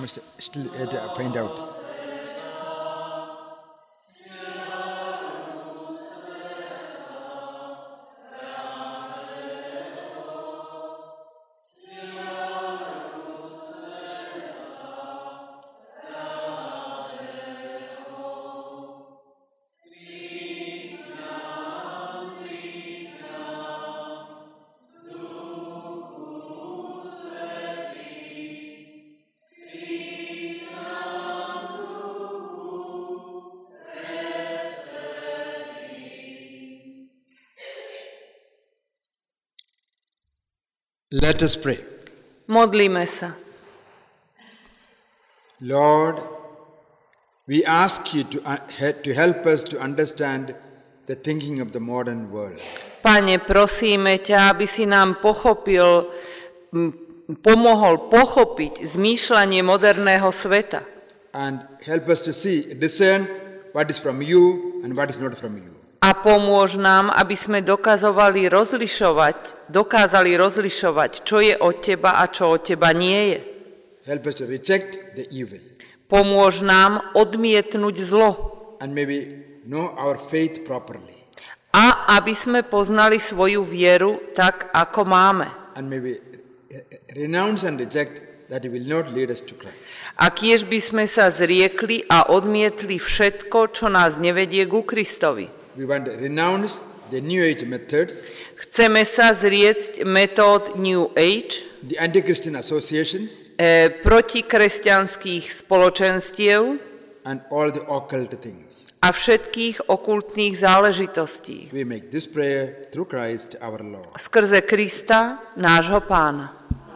I'm still find out. Let us pray. Modlíme sa. Lord, we ask you to help us to understand the thinking of the modern world. Pane, prosíme ťa, aby si nám pomohol pochopiť zmýšľanie moderného sveta. And help us to discern what is from you and what is not from you. A pomôž nám, aby sme dokázali rozlišovať, čo je od teba a čo od teba nie je. Help us to reject the evil. Pomôž nám odmietnúť zlo. And maybe know our faith properly. A aby sme poznali svoju vieru tak, ako máme. And maybe renounce and reject that will not lead us to Christ. A kiež by sme sa zriekli a odmietli všetko, čo nás nevedie ku Kristovi. We want to renounce the New Age methods. Chceme sa zrieť metód New Age, the anti-Christian associations, protikresťanských spoločenstiev and all the occult things. A všetkých okultných záležitostí. We make this prayer through Christ our Lord. Skrze Krista, nášho Pána.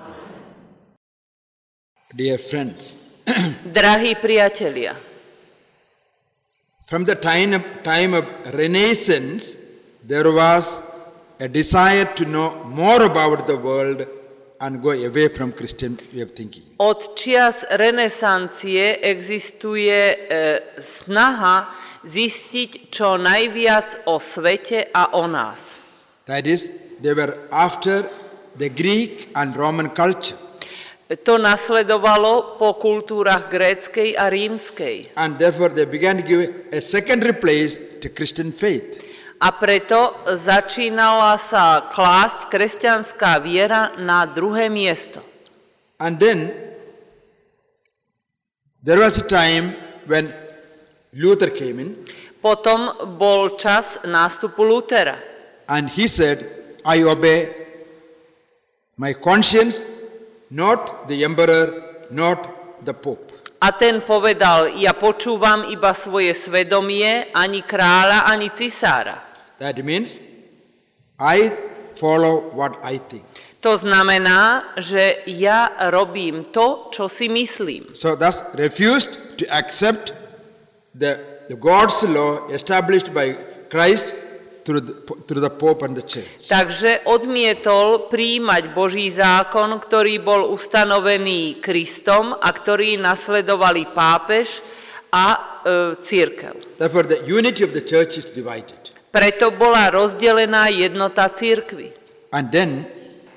Dear friends, drahí priatelia, from the time of Renaissance, there was a desire to know more about the world and go away from Christian way of thinking. Od čias renesancie existuje snaha zistiť čo najviac o svete a o nás. That is, they were after the Greek and Roman culture. To nasledovalo po kultúrach gréckej a rímskej. And therefore they began to give a secondary place to Christian faith. A preto začínala sa klásť kresťanská viera na druhé miesto. And then there was a time when Luther came in. Potom bol čas nástupu Lutera. And he said, I obey my conscience, not the emperor, not the pope. A ten povedal, ja počúvam iba svoje svedomie, ani kráľa, ani cisára. That means, I follow what I think. To znamená, že ja robím to, čo si myslím. So thus refused to accept the God's law established by Christ through the Pope and the Church. Takže odmietol prijímať Boží zákon, ktorý bol ustanovený Kristom a ktorý nasledovali pápež a cirkev. Therefore the unity of the church is divided. Preto bola rozdelená jednota cirkvi. And then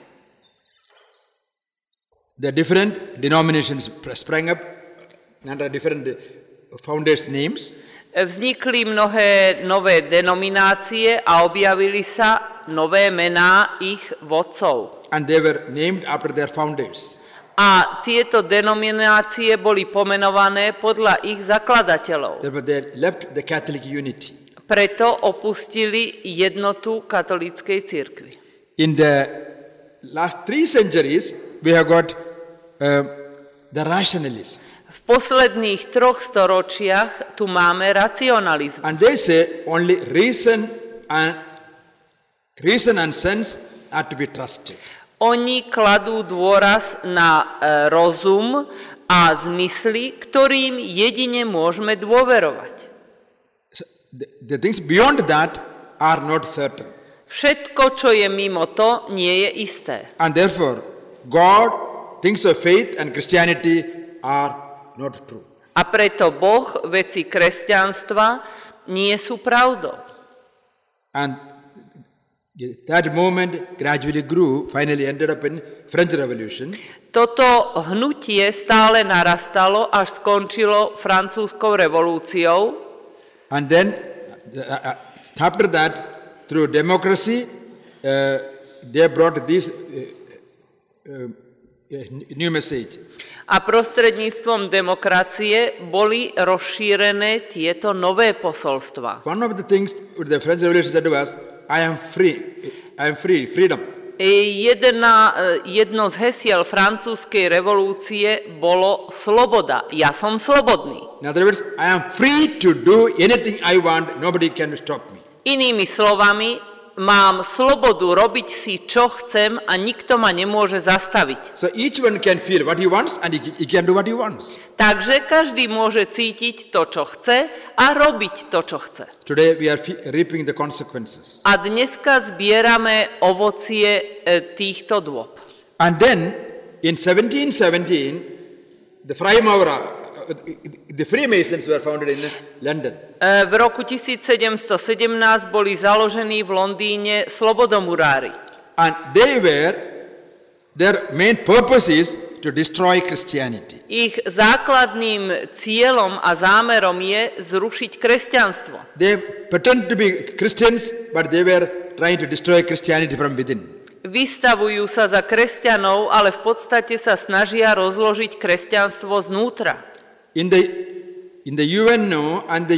the different denominations sprang up under different founders' names. Vznikli mnohé nové denominácie a objavili sa nové mená ich vodcov. And they were named after their founders. A tieto denominácie boli pomenované podľa ich zakladateľov. Therefore they left the Catholic unity. Preto opustili jednotu katolíckej cirkvi. In the last 3 centuries we have got the rationalism. V posledných 3 storočiach tu máme racionalizmus. And they say only reason and sense are to be trusted. Oni kladú dôraz na rozum a zmysly, ktorým jedine môžeme dôverovať. So the things beyond that are not certain. Všetko, čo je mimo to, nie je isté. And therefore, God, things of faith and Christianity are not true. A preto Boh, veci kresťanstva, nie sú pravdou. And That movement gradually grew, finally ended up in French Revolution. Toto hnutie stále narastalo, až skončilo francúzskou revolúciou. And then, after that, through democracy, they brought this new message. A prostredníctvom demokracie boli rozšírené tieto nové posolstvá. One of the things the French Revolution said was, I am free, freedom. Jedno z hesiel francúzskej revolúcie bolo sloboda. Ja som slobodný. In other words, I am free to do anything I want, nobody can stop me. Inými slovami, mám slobodu robiť si, čo chcem a nikto ma nemôže zastaviť. So each one can feel what he wants and he can do what he wants. Takže každý môže cítiť to, čo chce a robiť to, čo chce. Today we are reaping the consequences. A dneska zbierame ovocie týchto dôb. And then in 1717 the Freemasons were founded in London. V roku 1717 boli založení v Londýne slobodomurári. And their main purpose is to destroy Christianity. Ich základným cieľom a zámerom je zrušiť kresťanstvo. They pretend to be Christians, but they were trying to destroy Christianity from within. Vystavujú sa za kresťanov, ale v podstate sa snažia rozložiť kresťanstvo znútra. In the UNO and the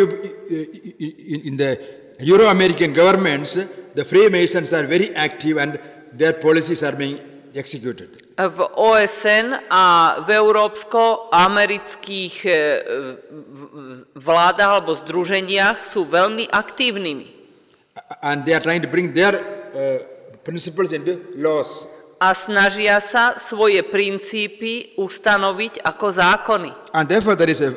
Euro-American governments, the Freemasons are very active and their policies are being executed. V OSN a v európsko-amerických vládach alebo združeniach sú veľmi aktívnymi. And they are trying to bring their principles into laws. A snažia sa svoje princípy ustanoviť ako zákony. And therefore there is a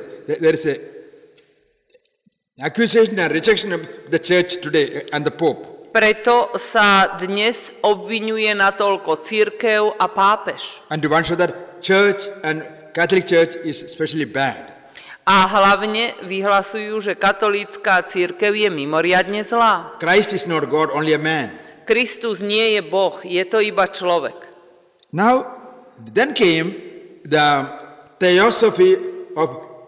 accusation and rejection of the church today and the Pope. Preto sa dnes obviňuje natoľko cirkev a pápež. And to one show that church and Catholic Church is especially bad. A hlavne vyhlasujú, že katolícka cirkev je mimoriadne zlá. Christ is not God, only a man. Kristus nie je Boh, je to iba človek. Now, then came the theosophy of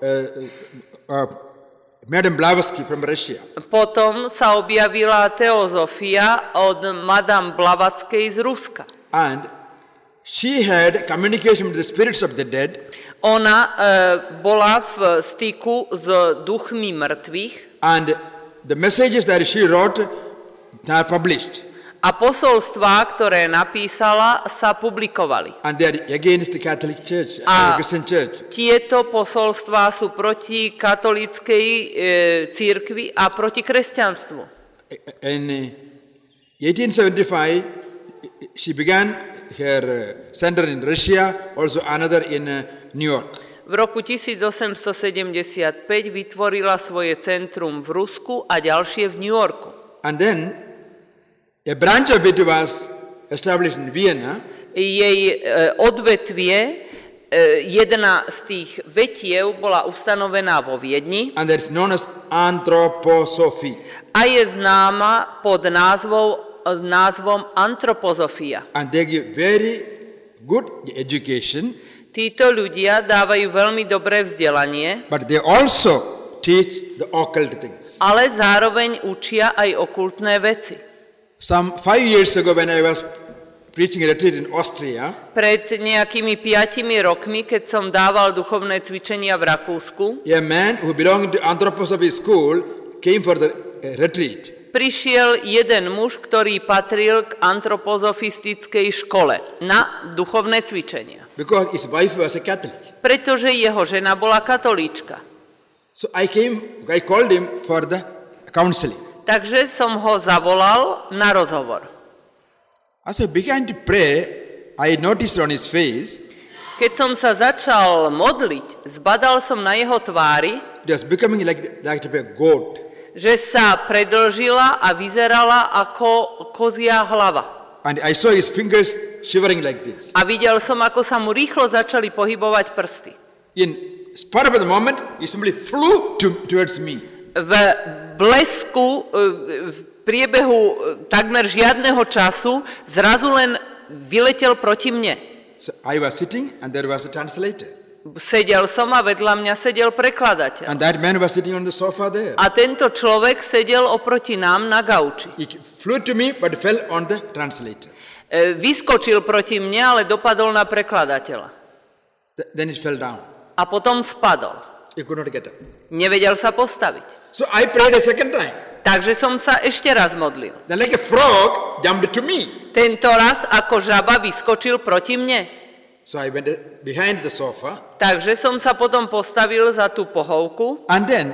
Madame Blavatsky from Russia. Potom sa objavila teozofia od Madame Blavatskej z Ruska. And she had communication with the spirits of the dead. Ona bola v styku s duchmi mŕtvych. And the messages that she wrote are published. A posolstvá, ktoré napísala, sa publikovali. And they are against the Catholic Church, Christian Church. Tieto posolstvá sú proti katolíckej cirkvi a proti kresťanstvu. In 1875, she began her center in Russia, also another in New York. V roku 1875 vytvorila svoje centrum v Rusku a ďalšie v New Yorku. And then a branch of it was established in Vienna. Jej odvetvie, jedna z tých vetiev bola ustanovená vo Viedni. And that's known as anthroposophy. A je známa pod názvom antropozofia. And they give very good education. Títo ľudia dávajú veľmi dobré vzdelanie. But they also teach the occult things. Ale zároveň učia aj okultné veci. Some 5 years ago when I was preaching a retreat in Austria, pred nejakými 5 rokmi, keď som dával duchovné cvičenia v Rakúsku, a man who belonged to anthroposophy school came for the retreat. Prišiel jeden muž, ktorý patril k antropozofistickej škole na duchovné cvičenia. Because his wife was a Catholic. Pretože jeho žena bola katolíčka. So I called him for the counseling. Takže som ho zavolal na rozhovor. As I began to pray, I noticed on his face, keď som sa začal modliť, zbadal som na jeho tvári, it was becoming like a goat. Že sa predĺžila a vyzerala ako kozia hlava. And I saw his fingers shivering like this. A videl som, ako sa mu rýchlo začali pohybovať prsty. In spur of the moment, he simply flew towards me. V blesku priebehu takmer žiadneho času zrazu len vyletel proti mne. So I was sitting and there was a translator. Sedel som a vedľa mňa sedel prekladateľ. And that man was sitting on the sofa there. A tento človek sedel oproti nám na gauči. He flew to me but fell on the translator. Vyskočil proti mne, ale dopadol na prekladateľa. Then it fell down. A potom spadol. He could not get up. Nevedel sa postaviť. So I prayed a second time. Takže som sa ešte raz modlil. Then like a frog jumped to me. Tento raz ako žaba vyskočil proti mne. So I went behind the sofa. Takže som sa potom postavil za tú pohovku. And then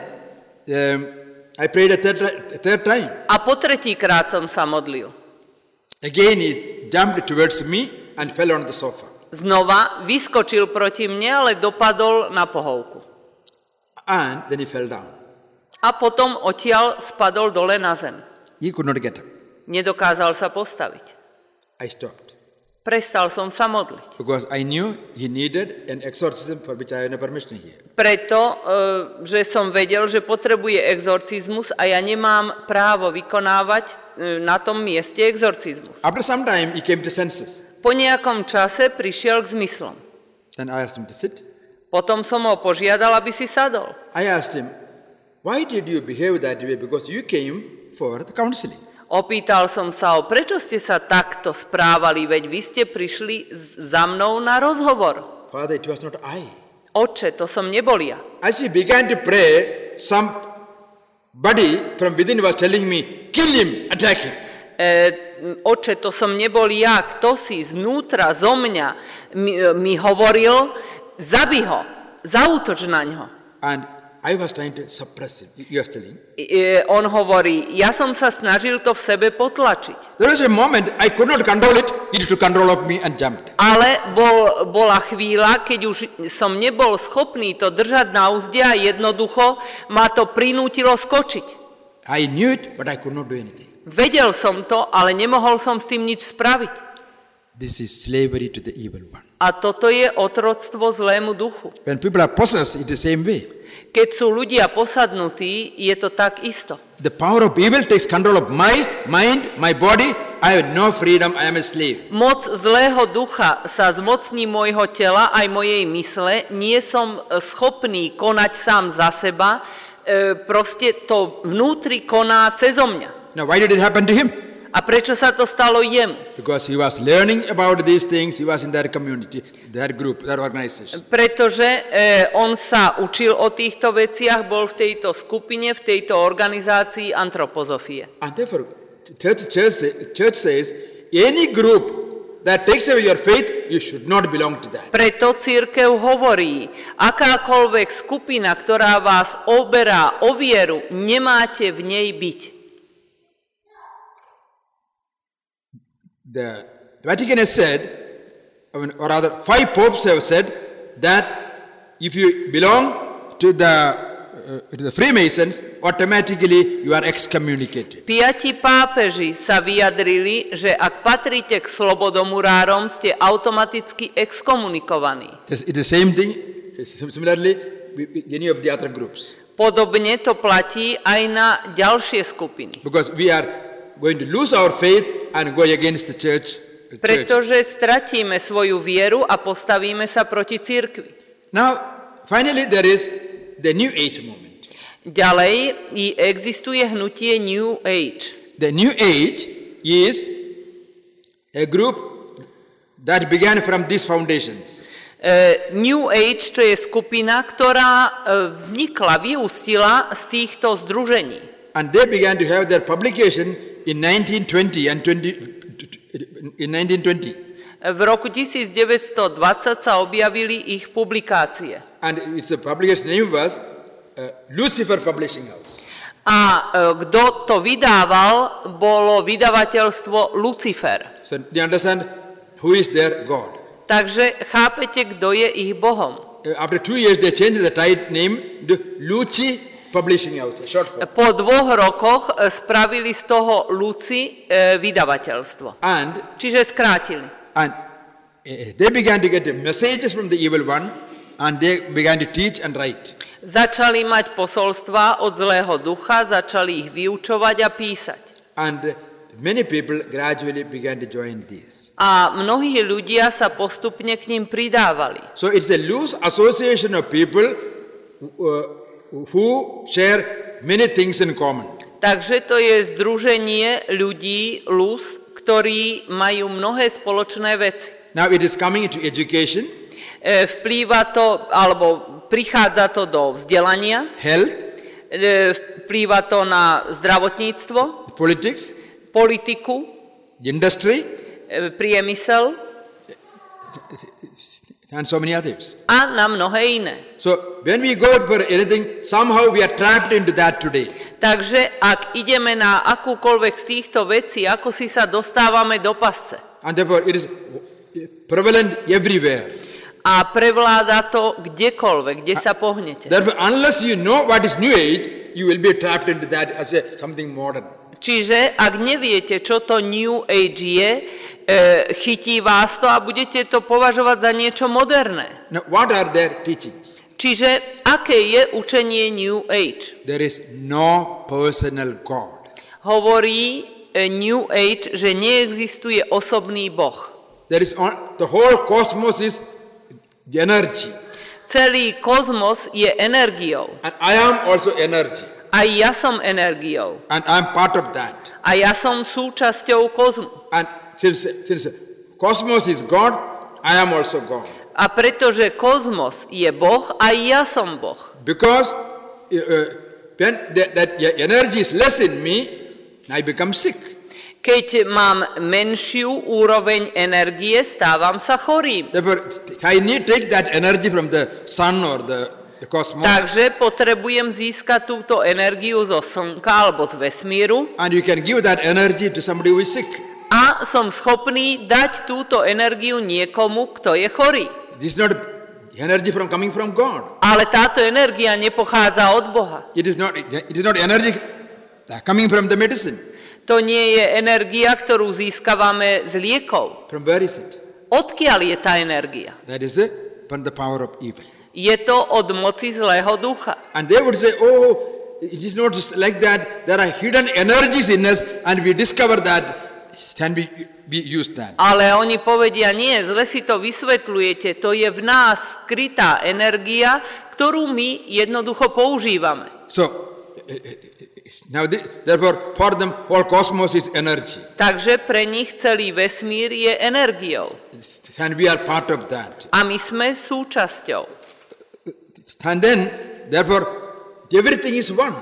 I prayed a third time. A po tretíkrát som sa modlil. Again he jumped towards me and fell on the sofa. Znova vyskočil proti mne, ale dopadol na pohovku. And then he fell down. A potom odtiaľ spadol dole na zem. He could not get up. Nedokázal sa postaviť. I stopped. Prestal som sa modliť. Because I knew he needed an exorcism for which I had no permission here. Preto, že som vedel, že potrebuje exorcizmus a ja nemám právo vykonávať na tom mieste exorcizmus. After some time he came to senses. Po nejakom čase prišiel k zmyslom. Then I asked him to sit. Potom som ho požiadal, aby si sadol. I asked him, why did you behave that way? Because you came for the counseling. Opýtal som sa ho, prečo ste sa takto správali, veď vy ste prišli za mnou na rozhovor. Father, it was not I. Otče, to som nebol ja. As he began to pray, somebody from within was telling me, kill him, attack him. Otče, to som nebol ja, kto si znútra zo mňa mi hovoril, zabij ho, zaútoč na ňo. And I was trying to suppress him, you are telling. On hovorí, ja som sa snažil to v sebe potlačiť. There was a moment I could not control it, he took control of me and jumped. Ale bola chvíľa, keď už som nebol schopný to držať na úzde a jednoducho ma to prinútilo skočiť. I knew it, but I could not do anything. Vedel som to, ale nemohol som s tým nič spraviť. This is slavery to the evil one. A toto je otroctvo zlému duchu. When people are possessed, it is the same way. Keď sú ľudia posadnutí, je to tak isto. The power of evil takes control of my mind, my body. I have no freedom, I am a slave. Moc zlého ducha sa zmocní môjho tela aj mojej mysle. Nie som schopný konať sám za seba. Proste to vnútri koná cezo mňa. Now, why did it happen to him? A prečo sa to stalo jemu? Because he was learning about these things, he was in their community, their group, their organization. Pretože on sa učil o týchto veciach, bol v tejto skupine, v tejto organizácii antropozofie. And therefore, church says, any group that takes away your faith, you should not belong to that. Preto cirkev hovorí, akákoľvek skupina, ktorá vás oberá o vieru, nemáte v nej byť. The Vatican has said, or rather 5 popes have said, that if you belong to the Freemasons, automatically you are excommunicated. 5 pápeži sa vyjadrili, že ak patríte k slobodomurárom, ste automaticky exkomunikovaní. It is the same thing, similarly, with any of the other groups. Podobne to platí aj na ďalšie skupiny. Because we are going to lose our faith and go against the church. Pretože stratíme svoju vieru a postavíme sa proti cirkvi. Now, finally there is the New Age movement. Ďalej existuje hnutie New Age. The New Age is a group that began from these foundations. New Age to je skupina, ktorá vznikla, vyústila z týchto združení. And they began to have their publication in 1920 and 1920. V roku 1920 sa objavili ich publikácie. And its publication name was Lucifer Publishing House. A kto to vydával, bolo vydavateľstvo Lucifer. So you understand who is their God. Takže chápete, kto je ich bohom. After 2 years they changed the title name to Luci Publishing House, short form. Po 2 rokoch spravili z toho Luci vydavateľstvo. Čiže skrátili. And they began to get the messages from the evil one and they began to teach and write. Začali mať posolstva od zlého ducha, začali ich vyučovať a písať. And many people gradually began to join these. A mnohí ľudia sa postupne k ním pridávali. So it's a loose association of people who share many things in common. Takže to je združenie ľudí, ktorí majú mnohé spoločné veci. Now it is coming into education, Vplýva to, alebo prichádza to do vzdelania, health, vplýva to na zdravotníctvo, politics, politiku, industry, priemysel and so many others. a na mnohé iné. So when we go for anything, somehow we are trapped into that today. Takže ak ideme na akúkoľvek z týchto vecí, ako si sa dostávame do pasce. And therefore it is prevalent everywhere. A prevláda to kdekoľvek, kde sa pohnete. Therefore, unless you know what is New Age, you will be trapped into that as something modern. Čiže ak neviete, čo to New Age je, chytí vás to a budete to považovať za niečo moderné. Now, what are their teachings? Čiže aké je učenie New Age? There is no personal God. Hovorí New Age, že neexistuje osobný Boh. There is the whole cosmos is energy. Celý kozmos je energiou. And I am also energy. A ja som energiou. And I am part of that. A ja som súčasťou kozmu. And since cosmos is God, I am also God. A pretože kozmos je Boh, aj ja som Boh. Because when that energy is less in me, I become sick. Keď mám menšiu úroveň energie, stávam sa chorým. Therefore, I need to take that energy from the sun or the cosmos. Takže potrebujem získať túto energiu zo slnka alebo z vesmíru. And you can give that energy to somebody who is sick. A som schopný dať túto energiu niekomu, kto je chorý. This is not energy coming from God. Ale táto energia nepochádza od Boha. It is not energy coming from the medicine. To nie je energia, ktorú získavame z liekov. From where is it? Odkiaľ je tá energia? That is from the power of evil. Je to od moci zlého ducha. And they would say, oh, it is not like that. There are hidden energies in us and we discover that can be used that. Ale oni povedia, nie, zle si to vysvetľujete, to je v nás skrytá energia, ktorú my jednoducho používame. So, now, therefore, for them, whole cosmos is energy. Takže pre nich celý vesmír je energiou. And we are part of that. A my sme súčasťou. And then, therefore, everything is one.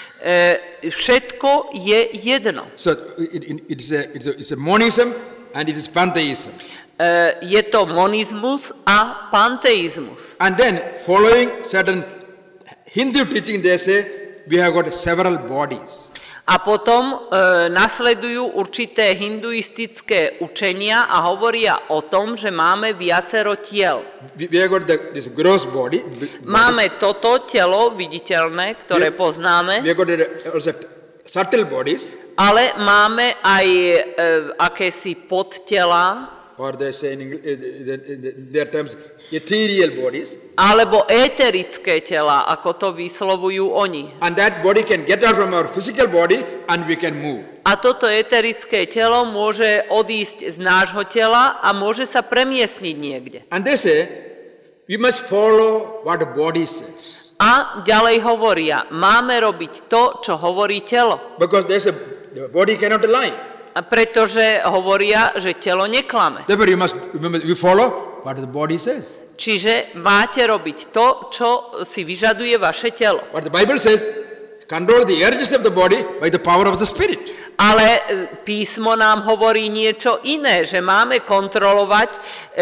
Všetko je jedno. So, it's a monism and it is pantheism. Je to monizmus a panteizmus. And then, following certain Hindu teaching, they say, we have got several bodies. A potom nasledujú určité hinduistické učenia a hovoria o tom, že máme viacero tiel. We have got this gross body. Máme toto telo viditeľné, ktoré poznáme, We have got also subtle bodies, ale máme aj akési podtela, or they say in their terms, ethereal bodies. alebo éterické tela, ako to vyslovujú oni. And that body can get out from our physical body and we can move. A toto éterické telo môže odísť z nášho tela a môže sa premiestniť niekde. And they say, we must follow what the body says. A ďalej hovoria, máme robiť to, čo hovorí telo. Because they say, the body cannot lie. A pretože hovoria, že telo neklame. Therefore, you follow what the body says. Čiže máte robiť to, čo si vyžaduje vaše telo. But the Bible says, control the urges of the body by the power of the Spirit. Ale písmo nám hovorí niečo iné, že máme kontrolovať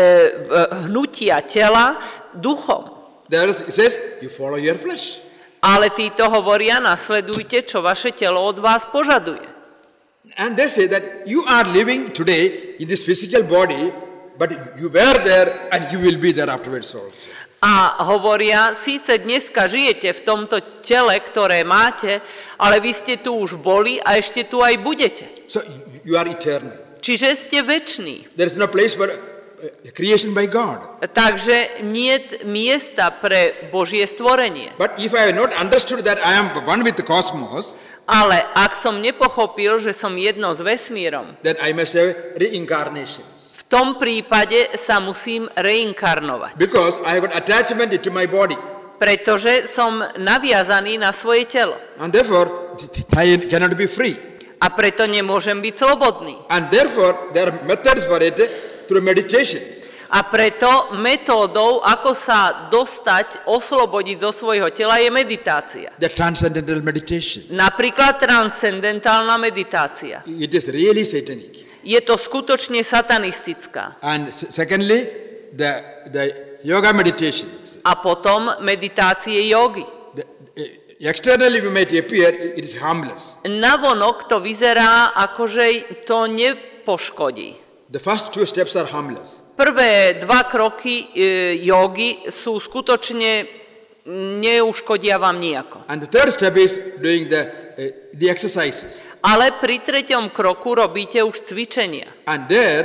hnutia tela duchom. There it says, you follow your flesh. Ale títo hovoria, nasledujte, čo vaše telo od vás požaduje. And they say that you are living today in this physical body, but you were there and you will be there afterwards also. A hovoria, síce dneska žijete v tomto tele, ktoré máte, ale vy ste tu už boli a ešte tu aj budete. So you are eternal. Čiže ste veční. There is no place for a creation by God. Takže niet miesta pre Božie stvorenie. But if I have not understood that I am one with the cosmos, Ale ak som nepochopil, že som jedno s vesmírom, then I must have reincarnations. v tom prípade sa musím reinkarnovať. Because I have got attachment to my body. Pretože som naviazaný na svoje telo. And therefore, I cannot be free. A preto nemôžem byť slobodný. And therefore, there are methods for it through meditations. A preto metódou, ako sa dostať, oslobodiť zo svojho tela, je meditácia. The transcendental meditation. Napríklad transcendentálna meditácia. It is really satanic. Je to skutočne satanistická. And secondly, the yoga meditations. A potom meditácie jogy. Externally we might appear, it is harmless. Navonok to vyzerá, akože to nepoškodí. The first two steps are harmless. Prvé dva kroky jogy sú skutočne neuškodia vám nijako. And the third step is doing the exercises. Ale pri treťom kroku robíte už cvičenia. And there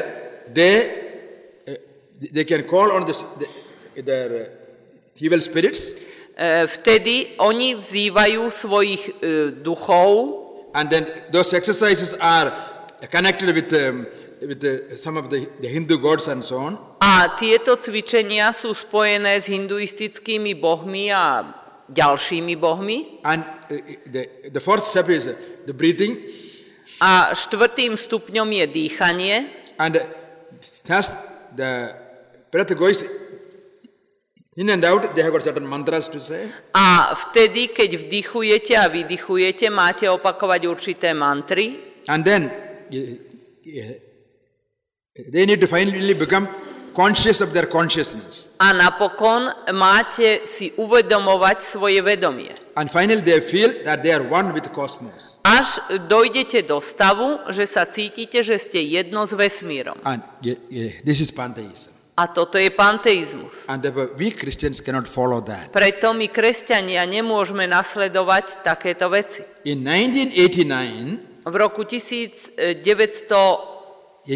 they can call on their evil spirits. Vtedy oni vzývajú svojich duchov. And then those exercises are connected with some of the Hindu gods and so on. A tieto cvičenia sú spojené s hinduistickými bohmi a ďalšími bohmi. And the fourth step is the breathing. A štvrtým stupňom je dýchanie. And thus the breath goes in and out. They have got certain mantras to say. A vtedy, keď vdychujete a vydychujete, máte opakovať určité mantry. And then they need to finally become conscious of their consciousness. A napokon máte si uvedomovať svoje vedomie. And finally they feel that they are one with the cosmos. Až dojdete do stavu, že sa cítite, že ste jedno s vesmírom. And this is pantheism. A toto je panteizmus. And therefore we Christians cannot follow that. Preto my kresťania nemôžeme nasledovať takéto veci. In 1989, v roku 1989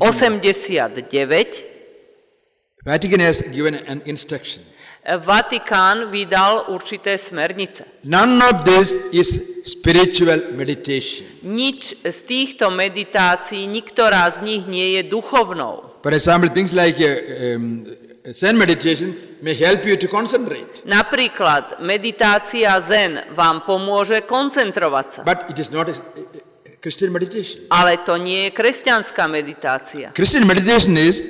Vatican has given an instruction. Vatikán vydal určité smernice. None of this is spiritual meditation. Nič z týchto meditácií, niktorá z nich nie je duchovnou. For example, things like Zen meditation may help you to concentrate. Napríklad meditácia Zen vám pomôže koncentrovať sa. But it is not a Christian meditation. Ale to nie je kresťanská meditácia. Christian meditation is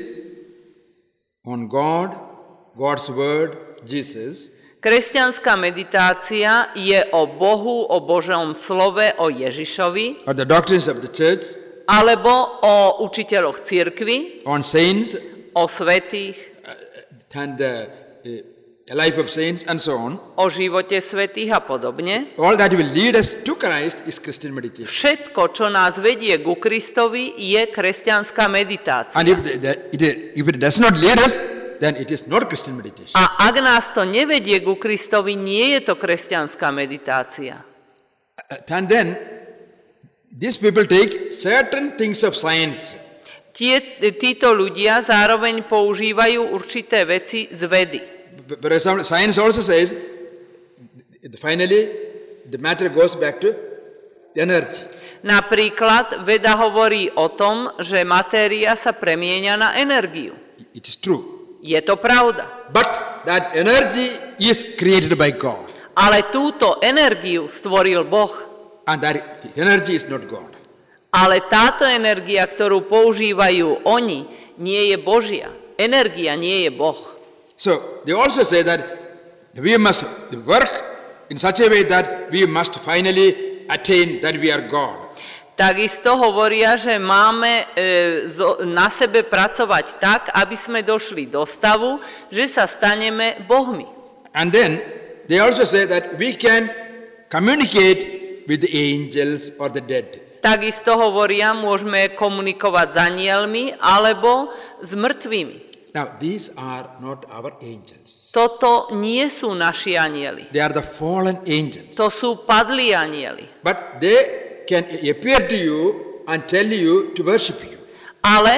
on God, God's word, Jesus. Kresťanská meditácia je o Bohu, o Božom slove, o Ježišovi. Or the doctrines of the church. Alebo o učiteľoch cirkvi. On saints. O svätých. And a life of saints and so on. O živote svätých a podobne. All that will lead us to Christ is Christian meditation. Všetko, čo nás vedie ku Kristovi, je kresťanská meditácia. And if it does not lead us, then it is not Christian meditation. A ak nás to nevedie ku Kristovi, nie je to kresťanská meditácia. And then these people take certain things of science. Títo ľudia zároveň používajú určité veci z vedy. For example, science also says, finally, the matter goes back to energy. Napríklad veda hovorí o tom, že matéria sa premieňa na energiu. It is true. Je to pravda. But that energy is created by God. Ale túto energiu stvoril Boh. And that energy is not God. Ale táto energia, ktorú používajú oni, nie je Božia. Energia nie je Boh. So, they also say that we must work in such a way that we must finally attain that we are God. Takisto hovoria, že máme na sebe pracovať tak, aby sme došli do stavu, že sa staneme Bohmi. And then they also say that we can communicate with the angels or the dead. Takisto hovoria, môžeme komunikovať s anielmi alebo s mŕtvými. Now, these are not our angels. Toto nie sú naši anieli. They are the fallen angels. To sú padlí anieli. But they can appear to you and tell you to worship you. Ale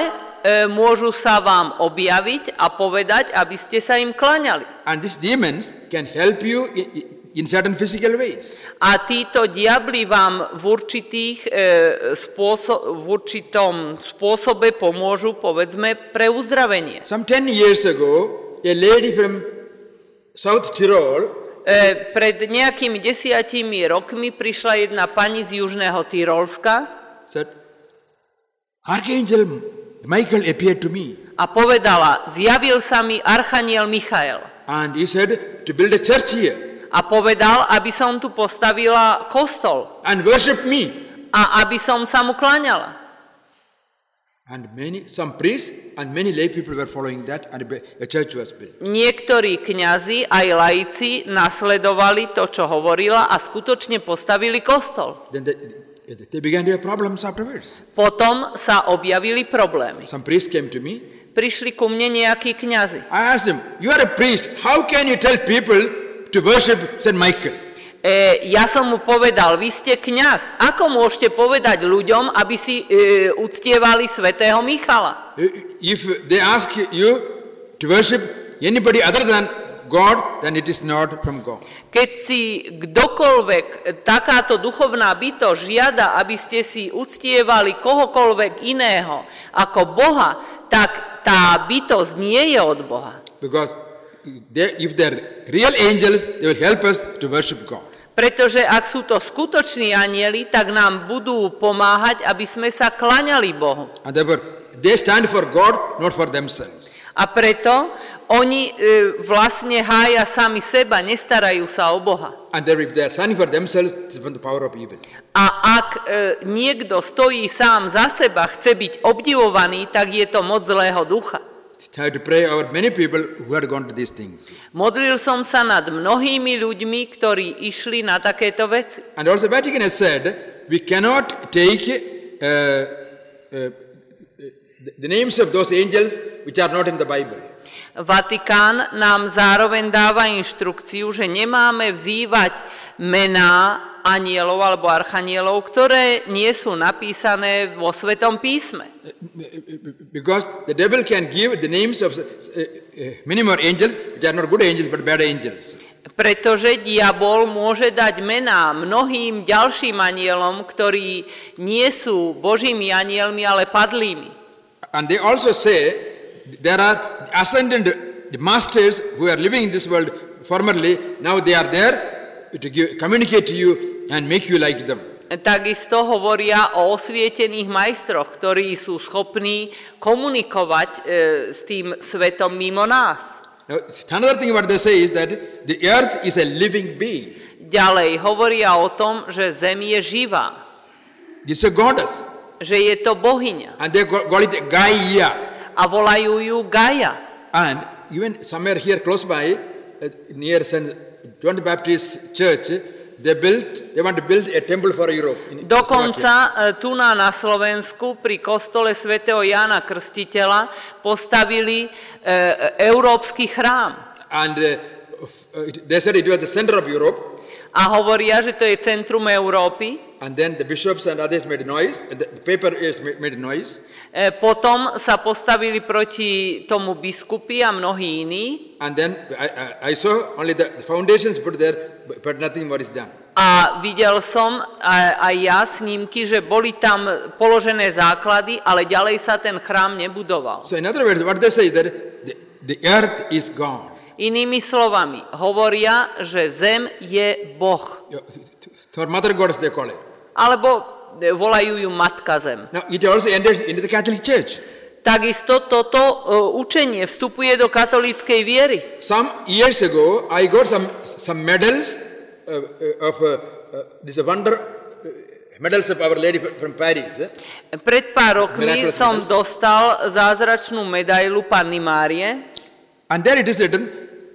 môžu sa vám objaviť a povedať, aby ste sa im kláňali. And these demons can help you in certain physical ways. A títo diabli vám v určitom spôsobe pomôžu, povedzme, pre uzdravenie. Some 10 years ago, a lady from South Tyrol Pred nejakými 10 rokmi prišla jedna pani z Južného Tyrolska said, Archangel Michael appeared to me. a povedala, zjavil sa mi archaniel Michael. And he said to build a church here A povedal, aby som tu postavila kostol and worship me. a aby som sa mu kláňala. And some priests and many lay people were following that, and a church was built. Niektorí kňazi aj laici nasledovali to, čo hovorila a skutočne postavili kostol. Then they began to have problems afterwards. Potom sa objavili problémy. Some priests came to me. Prišli ku mne nejakí kňazi. I asked them, you are a priest, how can you tell people to worship St. Michael? Ja som mu povedal, vy ste kňaz, ako môžete povedať ľuďom, aby si uctievali svätého Michala? If they ask you to worship anybody other than God, then it is not from God. Keď si kdokoľvek, takáto duchovná bytosť žiada, aby ste si uctievali kohokoľvek iného ako Boha, tak tá bytosť nie je od Boha. Because if they're real angels, they will help us to worship God. Pretože ak sú to skutoční anjeli, tak nám budú pomáhať, aby sme sa kláňali Bohu. And therefore, they stand for God, not for themselves. A preto oni vlastne hája sami seba, nestarajú sa o Boha. And therefore, if they are standing for themselves, it is from the power of evil. A ak niekto stojí sám za seba, chce byť obdivovaný, tak je to moc zlého ducha. I had to pray over many people who had gone to these things. Modlil som sa nad mnohými ľuďmi, ktorí išli na takéto veci. And also Vatican has said, we cannot take the names of those angels which are not in the Bible. Vatikán nám zároveň dáva inštrukciu, že nemáme vzývať mená anielov alebo archanielov, ktoré nie sú napísané vo Svetom písme. Because the devil can give the names of many more angels, which are not good angels, but bad angels. Pretože diabol môže dať mená mnohým ďalším anielom, ktorí nie sú Božími anielmi, ale padlými. And they also say, there are ascended masters who are living in this world formerly, now they are there to communicate to you and make you like them. Takisto hovoria o osvietených majstroch, ktorí sú schopní komunikovať s tým svetom mimo nás. Now, another thing what they say is that the earth is a living being. Ďalej hovoria o tom, že Zem je živá. It's a goddess. Že je to bohyňa. And they call it Gaia. A volajú ju Gaia. And even somewhere here close by, near St. John the Baptist Church, they want to build a temple for Europe. Dokonca tu na Slovensku pri kostole svätého Jána Krstiteľa postavili európsky chrám. And they said it was the center of Europe. A hovoria, že to je centrum Európy. And then the bishops and others made noise, the paper is made noise. Potom sa postavili proti tomu biskupy a mnohí iní. And then I saw only the foundations put there, but nothing more is done. A videl som aj ja snímky, že boli tam položené základy, ale ďalej sa ten chrám nebudoval. So in other words, what they say is that the earth is God. Inými slovami, hovoria, že Zem je Boh. For Mother Goddess they call it. Alebo volajú ju Matka Zem. Now it also enters into the Catholic Church. Takisto toto učenie vstupuje do katolíckej viery. Some years ago, I got some medals of this wonder medals of Our Lady from Paris. Pred pár rokmi som dostal zázračnú medailu Panny Márie. And there it is written,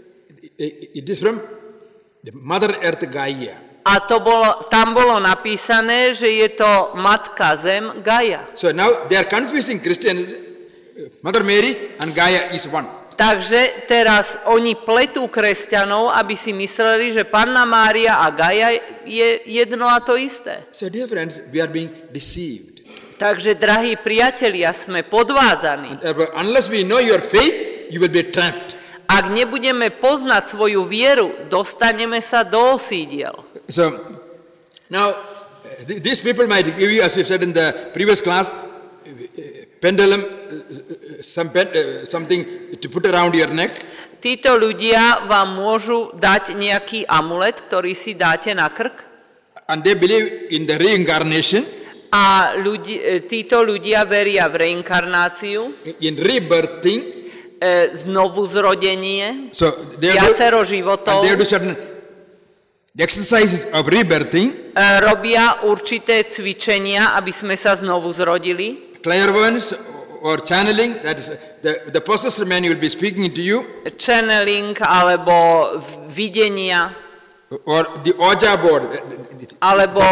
it is from the Mother Earth Gaia. A tam bolo napísané, že je to Matka Zem Gaia. So now they are confusing Christians, Mother Mary and Gaia is one. Takže teraz oni pletú kresťanov, aby si mysleli, že Panna Mária a Gaia je jedno a to isté. So dear friends, we are being deceived. Takže, drahí priatelia, sme podvádzaní. Unless we know your faith, you will be trapped. Ak nebudeme poznať svoju vieru, dostaneme sa do osídiel. So, now, these people might give you, as you said in the previous class, pendulum, something to put around your neck. Títo ľudia vám môžu dať nejaký amulet, ktorý si dáte na krk. And they believe in the reincarnation. A títo ľudia veria v reinkarnáciu, In rebirthing. znovu zrodenie, So viacero životov. they do certain exercises of rebirthing. Robia určité cvičenia, aby sme sa znovu zrodili. Clairvoyance or channeling, that is the possessed man will be speaking to you. Channeling alebo videnia, Or the Oja board. alebo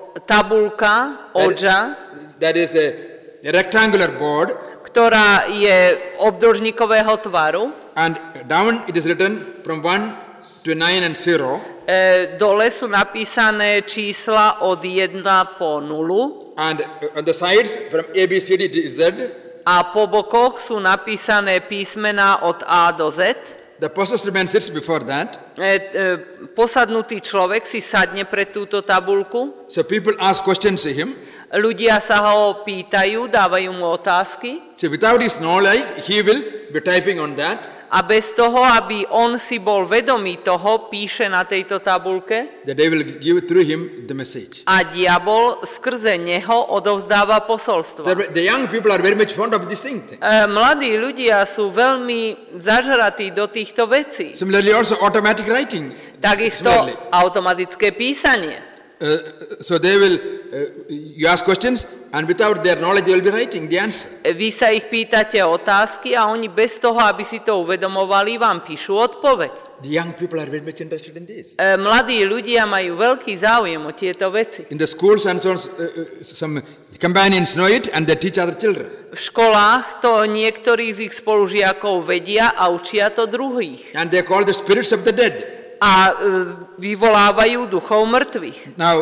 tabulka, oja, That is a rectangular board. ktorá je obdĺžnikového tvaru. And down it is written from 1 to 9 and 0. Dole sú napísané čísla od 1 po 0 And on the sides from A, B, C, D to Z. a po bokoch sú napísané písmená od A do Z. The possessed man sits before that. Posadnutý človek si sadne pred túto tabulku. So people ask questions to him. Ľudia sa ho pýtajú, dávajú mu otázky. So without his knowledge, he will be typing on that. A bez toho, aby on si bol vedomý toho, píše na tejto tabulke. The devil will give through him the message. A diabol skrze neho odovzdáva posolstvo. The young people are very much fond of this thing. Mladí ľudia sú veľmi zažratí do týchto vecí. Similarly also automatic writing. Takisto automatické písanie. So they will, you ask questions and without their knowledge they will be writing the answer. Vy sa ich pýtate otázky a oni bez toho, aby si to uvedomovali, vám píšu odpoveď. The young people are very much interested in this. Mladí ľudia majú veľký záujem o tieto veci. In the schools and so on, some companions know it and they teach other children. V školách to niektorí z ich spolužiakov vedia a učia to druhých. And they call the spirits of the dead. A vyvolávajú duchov mŕtvych. Now,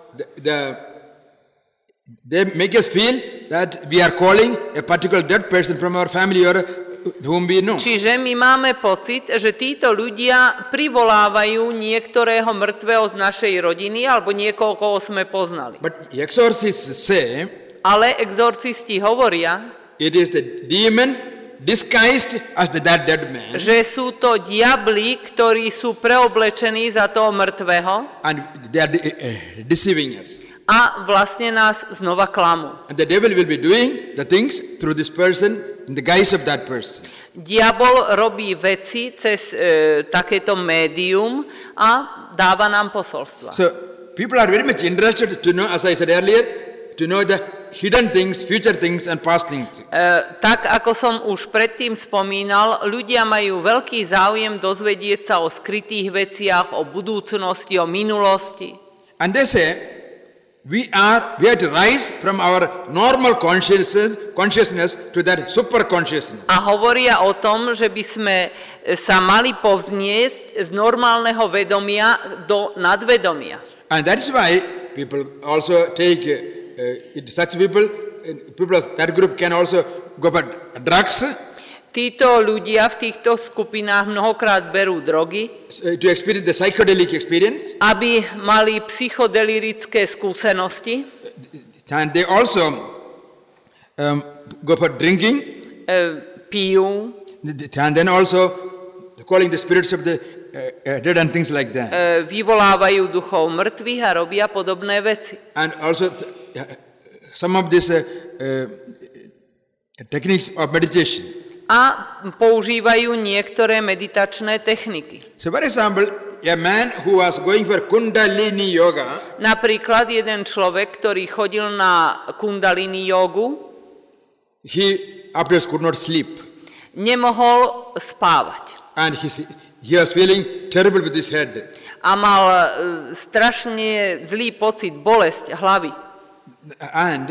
they make us feel that we are calling a particular dead person from our family or whom we know. Čiže my máme pocit, že títo ľudia privolávajú niektorého mŕtvého z našej rodiny alebo niekoho, koho sme poznali. But exorcists say, Ale exorcisti hovoria, it is the demons disguised as the dead man. že sú to diabli, ktorí sú preoblečení za toho mŕtvého And they are deceiving us. a vlastne nás znova klamú. And the devil will be doing the things through this person in the guise of that person. Diabol robí veci cez takéto médium a dáva nám posolstva. So people are very much interested to know, as I said earlier, to know the hidden things, future things and past things. Tak ako som už predtým spomínal, ľudia majú veľký záujem dozvedieť sa o skrytých veciach, o budúcnosti, o minulosti. And they say, we have to rise from our normal consciousness to that super consciousness. A hovoria o tom, že by sme sa mali povzniesť z normálneho vedomia do nadvedomia. And that is why people also take, such people of that group can also go for drugs. Títo ľudia v týchto skupinách mnohokrát berú drogy, To experience the psychedelic experience. aby mali psychodelirické skúsenosti. And they also go for drinking. Pijú, And then also calling the spirits of the dead and things like that. vyvolávajú duchov mŕtvych a robia podobné veci. And also some of these techniques of meditation. A používajú niektoré meditačné techniky. So for example, a man who was going for Kundalini yoga, Napríklad jeden človek, ktorý chodil na kundalini jogu, he afterwards could not sleep. nemohol spávať. And he was feeling terrible with his head. A mal strašne zlý pocit, bolesť hlavy. And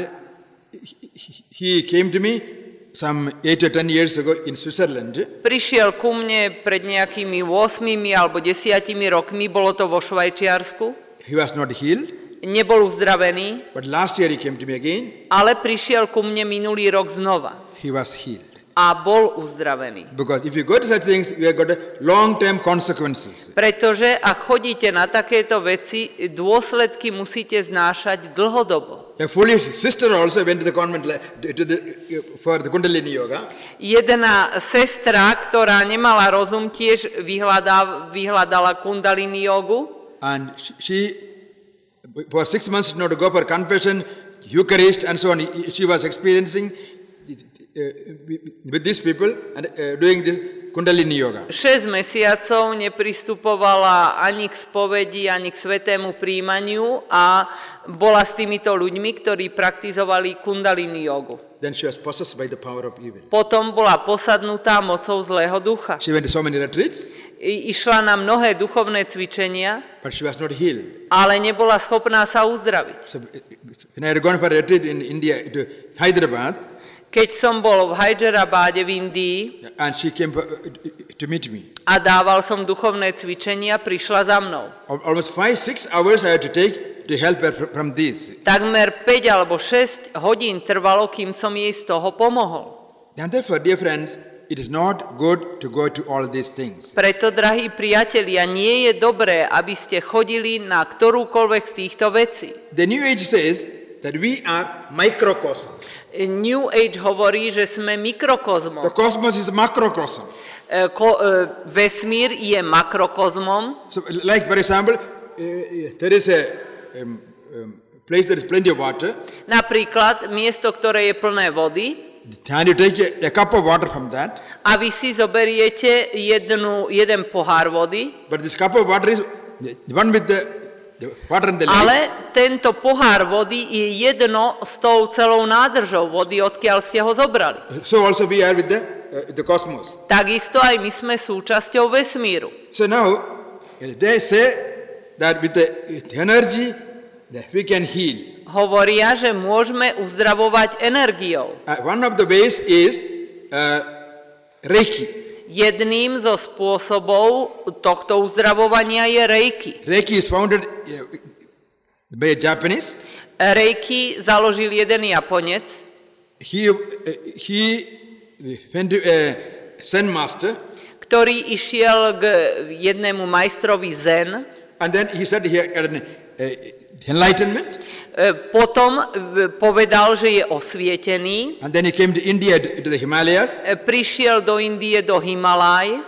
he came to me some 8 or 10 years ago in Switzerland. Prišiel ku mne pred nejakými 8 alebo 10 rokmi, bolo to vo Švajčiarsku. He was not healed. nebol uzdravený, but last year he came to me again. ale prišiel ku mne minulý rok znova He was healed. a bol uzdravený. Because if you go to such things, you have got long-term consequences. Pretože ak chodíte na takéto veci, dôsledky musíte znášať dlhodobo. A foolish sister also went to the convent for the Kundalini yoga. Jedna sestra, ktorá nemala rozum, tiež vyhľadala kundalini jogu. And she, for 6 months, to go for confession, Eucharist, and so on. She was experiencing with these people and doing this Kundalini yoga. 6 mesiacov nepristupovala ani k spovedi, ani k svätému príjmaniu a bola s týmito ľuďmi, ktorí praktizovali kundalini jogu. Then she was possessed by the power of evil. Potom bola posadnutá mocou zlého ducha. She went to so many retreats, Išla na mnohé duchovné cvičenia, but she was not healed. ale nebola schopná sa uzdraviť. So when I had gone for a retreat in India to Hyderabad, Keď som bol v Hyderabade v Indii and she came to meet me. a dával som duchovné cvičenia, prišla za mnou. Almost 5-6 hours I had to take to help her from this. Takmer 5 alebo 6 hodín trvalo, kým som jej z toho pomohol. And therefore, dear friends, it is not good to go to all these things. Preto, drahí priatelia, nie je dobré, aby ste chodili na ktorúkoľvek z týchto vecí. The New Age says that we are microcosm. New Age hovorí, že sme The mikrokozmom. cosmos is macrocosm. Vesmír je makrokozmom. So, like for example, there is a place that is plenty of water, Napríklad miesto, ktoré je plné vody, and you take a cup of water from that, a vy si zoberiete jeden pohár vody, but this cup of water is the one with the water and the light. ale tento pohár vody je jedno s tou celou nádržou vody, odkiaľ ste ho zobrali. So also we are with the cosmos. Takisto aj my sme súčasťou vesmíru. So now they say that with the energy that we can heal. Hovoria, že môžeme uzdravovať energiou. One of the ways is Reiki. Jedným zo spôsobov tohto uzdravovania je Reiki. Reiki is founded by a Japanese. Reiki založil jeden Japonec. He went to a Zen master, ktorý išiel k jednému majstrovi Zen. and then he said he had an enlightenment, Potom povedal, že je osvietený. and then he came to India, to the Himalayas, Prišiel do Indie, do Himalájí.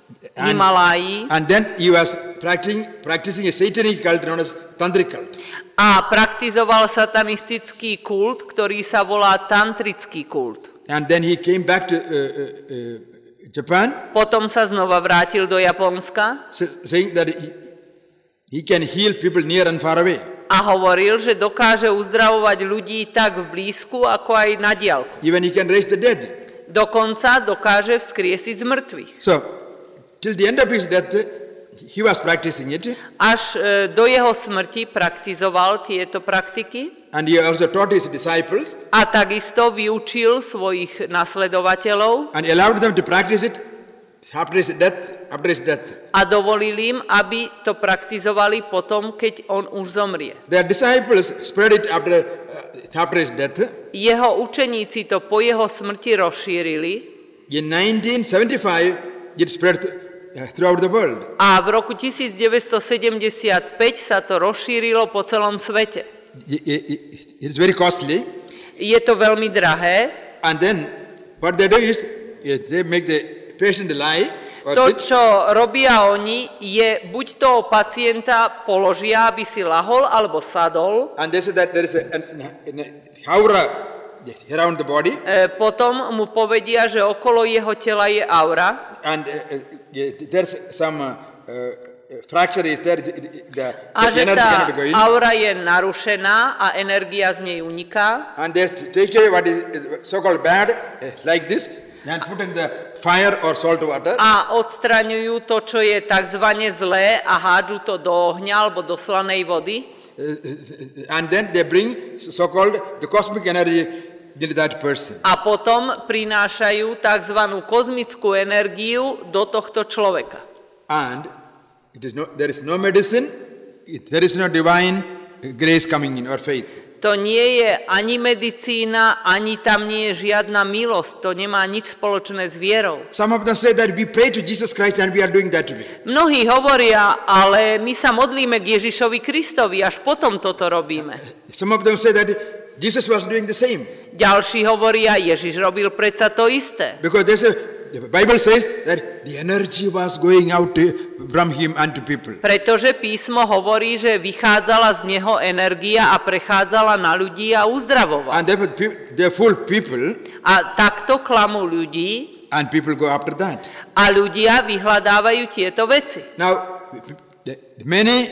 and then he was practicing a satanic cult known as Tantric cult. A praktizoval satanistický kult, ktorý sa volá tantrický kult. And then he came back to Japan, Potom sa znova vrátil do Japonska saying that he can heal people near and far away. a hovoril, že dokáže uzdravovať ľudí tak v blízku, ako aj na diaľku. Even he can raise the dead. Dokonca dokáže vzkriesiť z mŕtvych. So, till the end of his death, he was practicing it, Až do jeho smrti praktizoval tieto praktiky and he also taught his disciples a takisto vyučil svojich nasledovateľov and allowed them to practice it after his death. a dovolil im, aby to praktizovali potom, keď on už zomrie. Their disciples spread it after his death. Jeho učeníci to po jeho smrti rozšírili In 1975, it spread throughout the world. a v roku 1975 sa to rozšírilo po celom svete. It's very costly. Je to veľmi drahé. And then what they do is they make the patient lie or To, sit, čo robia oni, je buď toho pacienta položia, aby si lahol, alebo sadol. and they say that there is an aura around the body, Potom mu povedia, že okolo jeho tela je aura and there's some fracture is there, the a že energy tá cannot go in, aura je narušená a energia z nej uniká. and they take away what is so-called bad, like this, and put in the fire or salt water, A odstraňujú to, čo je takzvané zlé a hádžu to do ohňa alebo do slanej vody. and then they bring so-called the cosmic energy into that person. A potom prinášajú takzvanú kozmickú energiu do tohto človeka. And there is no medicine, there is no divine grace coming in or faith. To nie je ani medicína, ani tam nie je žiadna milosť. To nemá nič spoločné s vierou. Some of them say that we pray to Jesus Christ and we are doing that way. Mnohí hovoria, ale my sa modlíme k Ježišovi Kristovi, až potom toto robíme. Some of them say that Jesus was doing the same. Ďalší hovoria, Ježiš robil predsa to isté. Because the Bible says that the energy was going out from him and to people. Pretože písmo hovorí, že vychádzala z neho energia a prechádzala na ľudí a uzdravovala. And therefore they fool people A takto klamú ľudí and people go after that. a ľudia vyhľadávajú tieto veci. Now, many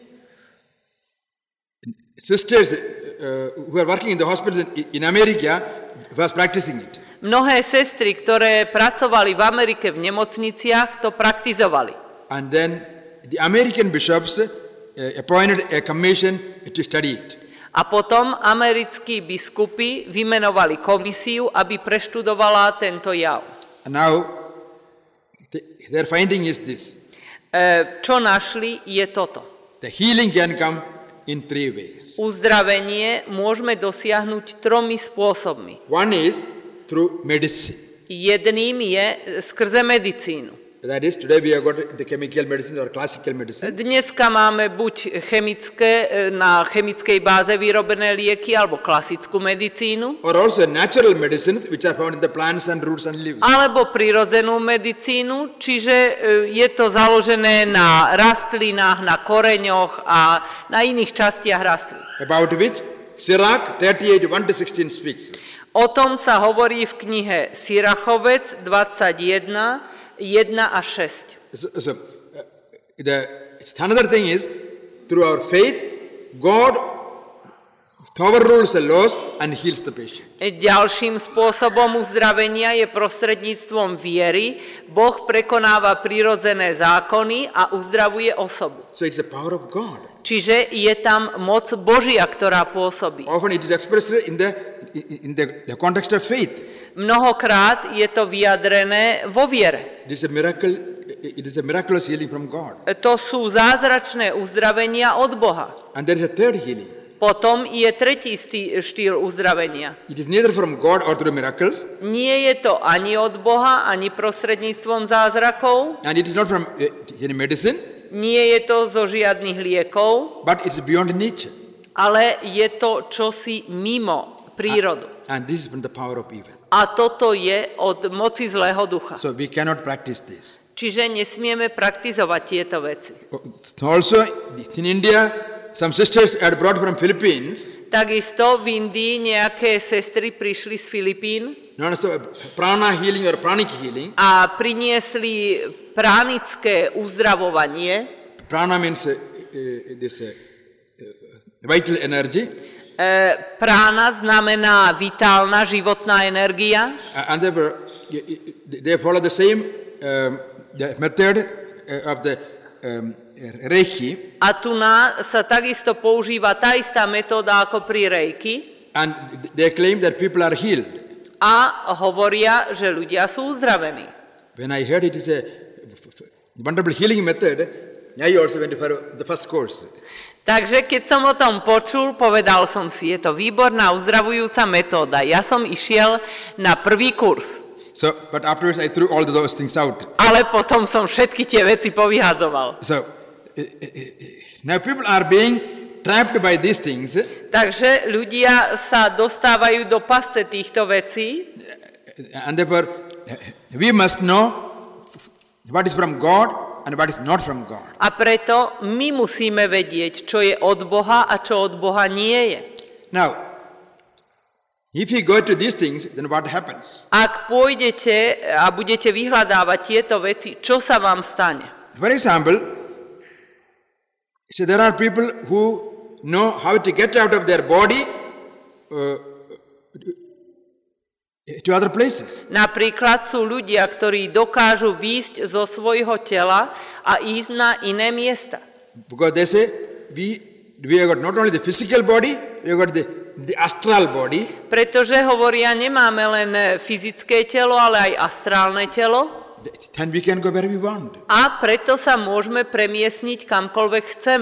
sisters who are working in the hospitals in America was practicing it. Mnohé sestry, ktoré pracovali v Amerike v nemocniciach, to praktizovali. And then the American bishops appointed a commission to study it. A potom americkí biskupy vymenovali komisiu, aby preštudovala tento jav. And now, their finding is this. Čo našli, je toto. The healing can come in 3 ways. Uzdravenie môžeme dosiahnuť 3 spôsobmi. One is through medicine. Jedným je skrze medicínu. That is, today we have got the chemical medicine or classical medicine. Dneska máme buď na chemickej báze vyrobené lieky, alebo klasickú medicínu, Or also natural medicines which are found in the plants and roots and leaves. alebo prirodzenú medicínu, čiže je to založené na rastlinách, na koreňoch a na iných častiach rastlín. About which Sirach 38, 1-16 speaks. O tom sa hovorí v knihe Sirachovec 21, 1 a 6. Another thing is, through our faith, God overrules the laws and heals the patient. Ďalším spôsobom uzdravenia je prostredníctvom viery. Boh prekonáva prírodzené zákony a uzdravuje osobu. So it's the power of God. Čiže je tam moc Božia, ktorá pôsobí. Often it is expressed in the context of faith. Mnohokrát je to vyjadrené vo viere. It is a miracle. It is a miraculous healing from God. To sú zázračné uzdravenia od Boha. And there is a third healing. Potom je tretí štýl uzdravenia. It is neither from God or through miracles. Nie je to ani od Boha, ani prostredníctvom zázrakov. And it is not from any medicine. Nie je to zo žiadnych liekov. But it is beyond nature. Ale je to čosi mimo prírodu. And this is from the power of evil. A toto je od moci zlého ducha. So we cannot practice this. Čiže nesmieme praktizovať tieto veci. Also, in India, some sisters had brought from Philippines. Takisto v Indii nejaké sestry prišli z Filipín Known as prana healing or pranic healing. a priniesli pránické uzdravovanie. Prana means this vital energy. Prána znamená vitálna, životná energia. And they follow the same the method of the Reiki. A tu sa takisto používa tá istá metóda ako pri Reiki. And they claim that people are healed. A hovoria, že ľudia sú uzdravení. When I heard it is a wonderful healing method, I also went for the first course. Takže keď som o tom počul, povedal som si, je to výborná uzdravujúca metóda. Ja som išiel na prvý kurz. So, but afterwards I threw all those things out. Ale potom som všetky tie veci povyhadzoval. So, now people are being trapped by these things. Takže ľudia sa dostávajú do pasce týchto vecí. And therefore, we must know what is from God and what is not from God. A preto my musíme vedieť, čo je od Boha a čo od Boha nie je. Now, if you go to these things, then what happens? Ak pôjdete a budete vyhľadávať tieto veci, čo sa vám stane? For example, so there are people who know how to get out of their body to other places. Napríklad sú ľudia, ktorí dokážu výjsť zo svojho tela a ísť na iné miesta. Because they say, we have got not only the physical body, we have got the astral body. Pretože hovoria, nemáme len fyzické telo, ale aj astrálne telo. Then we can go where we want. A preto sa môžeme premiesniť kamkoľvek chceme.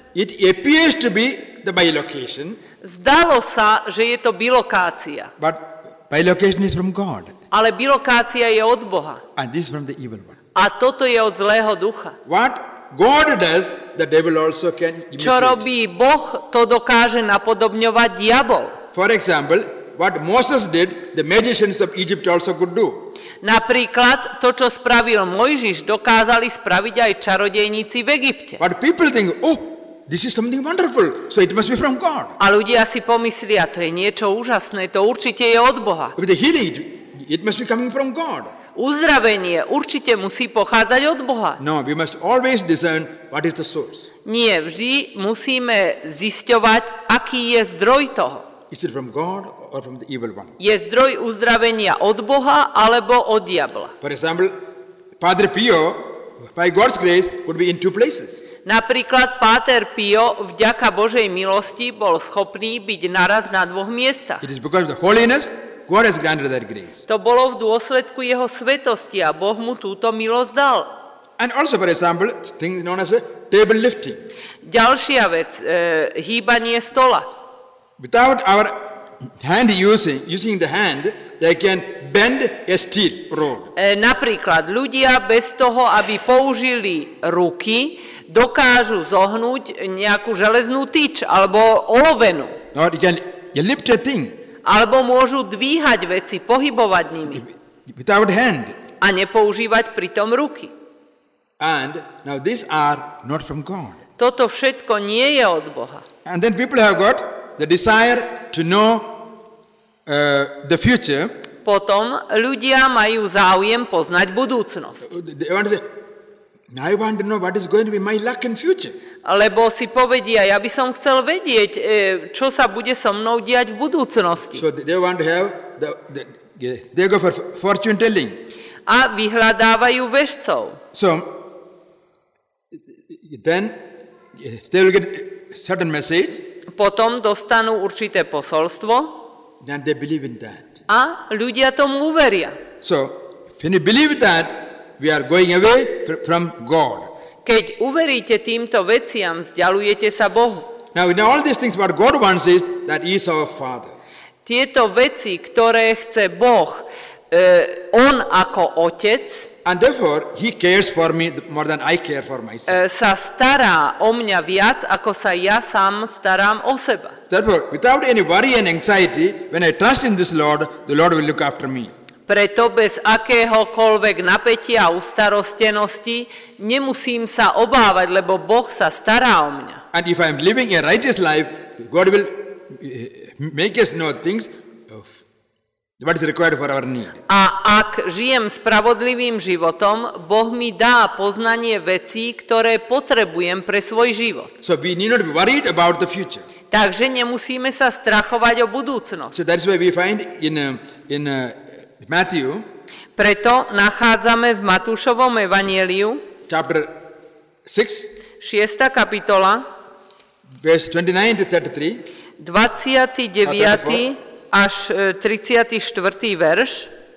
it appears to be the bilocation, Zdalo sa, že je to bilokácia, but bilocation is from God, ale bilokácia je od Boha. and this is from the evil one. A toto je od zlého ducha. What God does, the devil also can Čo imitate. robí Boh, to dokáže napodobňovať diabol. For example, what Moses did, the magicians of Egypt also could do. Napríklad to, čo spravil Mojžiš, dokázali spraviť aj čarodejníci v Egypte. But people think, oh, this is something wonderful, so it must be from God. A ľudia si pomyslia, to je niečo úžasné, to určite je od Boha. With the healing, it must be coming from God. Uzdravenie určite musí pochádzať od Boha. No, we must always discern what is the source. Nie, vždy musíme zisťovať, aký je zdroj toho. Is it from God or from the evil one? Je zdroj uzdravenia od Boha alebo od diabla. For example, Padre Pio, by God's grace, could be in two places. Napríklad Páter Pio vďaka Božej milosti bol schopný byť naraz na dvoch miestach. It is because of the holiness, God has granted that grace. To bolo v dôsledku jeho svetosti a Boh mu túto milosť dal. And also, for example, things known as a table lifting. Ďalšia vec, hýbanie stola. Without our hand using the hand, they can bend a steel rod. Napríklad ľudia bez toho, aby použili ruky, dokážu zohnúť nejakú železnú tyč alebo olovenú. Or you lift a thing Alebo môžu dvíhať veci, pohybovať nimi without hand. a nepoužívať pritom ruky. And now these are not from God. Toto všetko nie je od Boha. And then people have got the desire to know the future. Potom ľudia majú záujem poznať budúcnosť. They want to say, I want to know what is going to be my luck in future. Lebo si povedia, ja by som chcel vedieť, čo sa bude so mnou diať v budúcnosti. So they want to have they go for fortune telling. A vyhľadávajú veštcov. So then they will get a certain message. Potom dostanú určité posolstvo Then they believe in that. a ľudia tomu uveria. So when you believe that, we are going away from God. Keď uveríte týmto veciam, vzdialujete sa Bohu. Now in all these things, what God wants is that He is our Father. Tieto veci, ktoré chce Boh, On ako Otec, And therefore, He cares for me more than I care for myself. sa stará o mňa viac, ako sa ja sám starám o seba. Therefore, without any worry and anxiety, when I trust in this Lord, the Lord will look after me. Preto bez akéhokoľvek napätia a ustarostenosti nemusím sa obávať, lebo Boh sa stará o mňa. And if I am living a righteous life, God will make us know things of what is required for our need. A ak žijem spravodlivým životom, Boh mi dá poznanie vecí, ktoré potrebujem pre svoj život. So we need not be worried about the future. Takže nemusíme sa strachovať o budúcnosť. So that's why we find in Matthew, Preto nachádzame v Matúšovom evanjeliu, chapter 6, 6. kapitola, verse 29 to 33, 29. až 34. verš.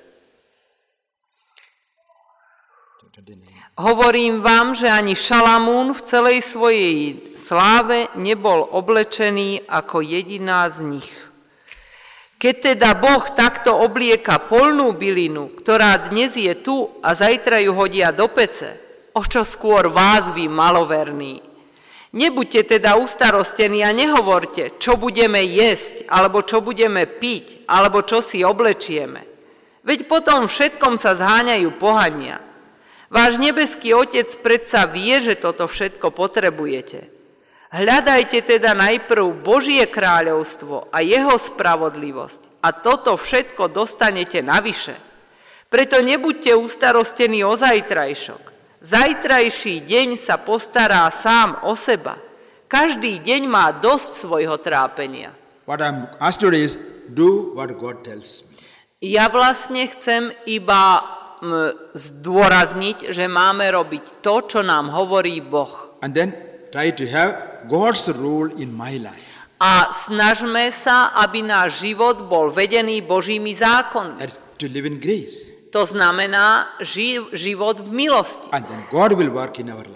Hovorím vám, že ani Šalamún v celej svojej sláve nebol oblečený ako jediná z nich. Keď teda Boh takto oblieka polnú bylinu, ktorá dnes je tu a zajtra ju hodia do pece, o čo skôr vás, vy maloverní. Nebuďte teda ustarostení a nehovorte, čo budeme jesť, alebo čo budeme piť, alebo čo si oblečieme. Veď potom všetkom sa zháňajú pohania. Váš nebeský Otec predsa vie, že toto všetko potrebujete. Hľadajte teda najprv Božie kráľovstvo a jeho spravodlivosť a toto všetko dostanete navyše. Preto nebuďte ustarostení o zajtrajšok. Zajtrajší deň sa postará sám o seba. Každý deň má dosť svojho trápenia. what I'm asked to do is do what God tells me. Ja vlastne chcem iba zdôrazniť, že máme robiť to, čo nám hovorí Boh. And then try to have God's rule in my life. A snažme sa, aby náš život bol vedený Božími zákonmi. That's to live in grace. To znamená život v milosti. And then God will work in our life.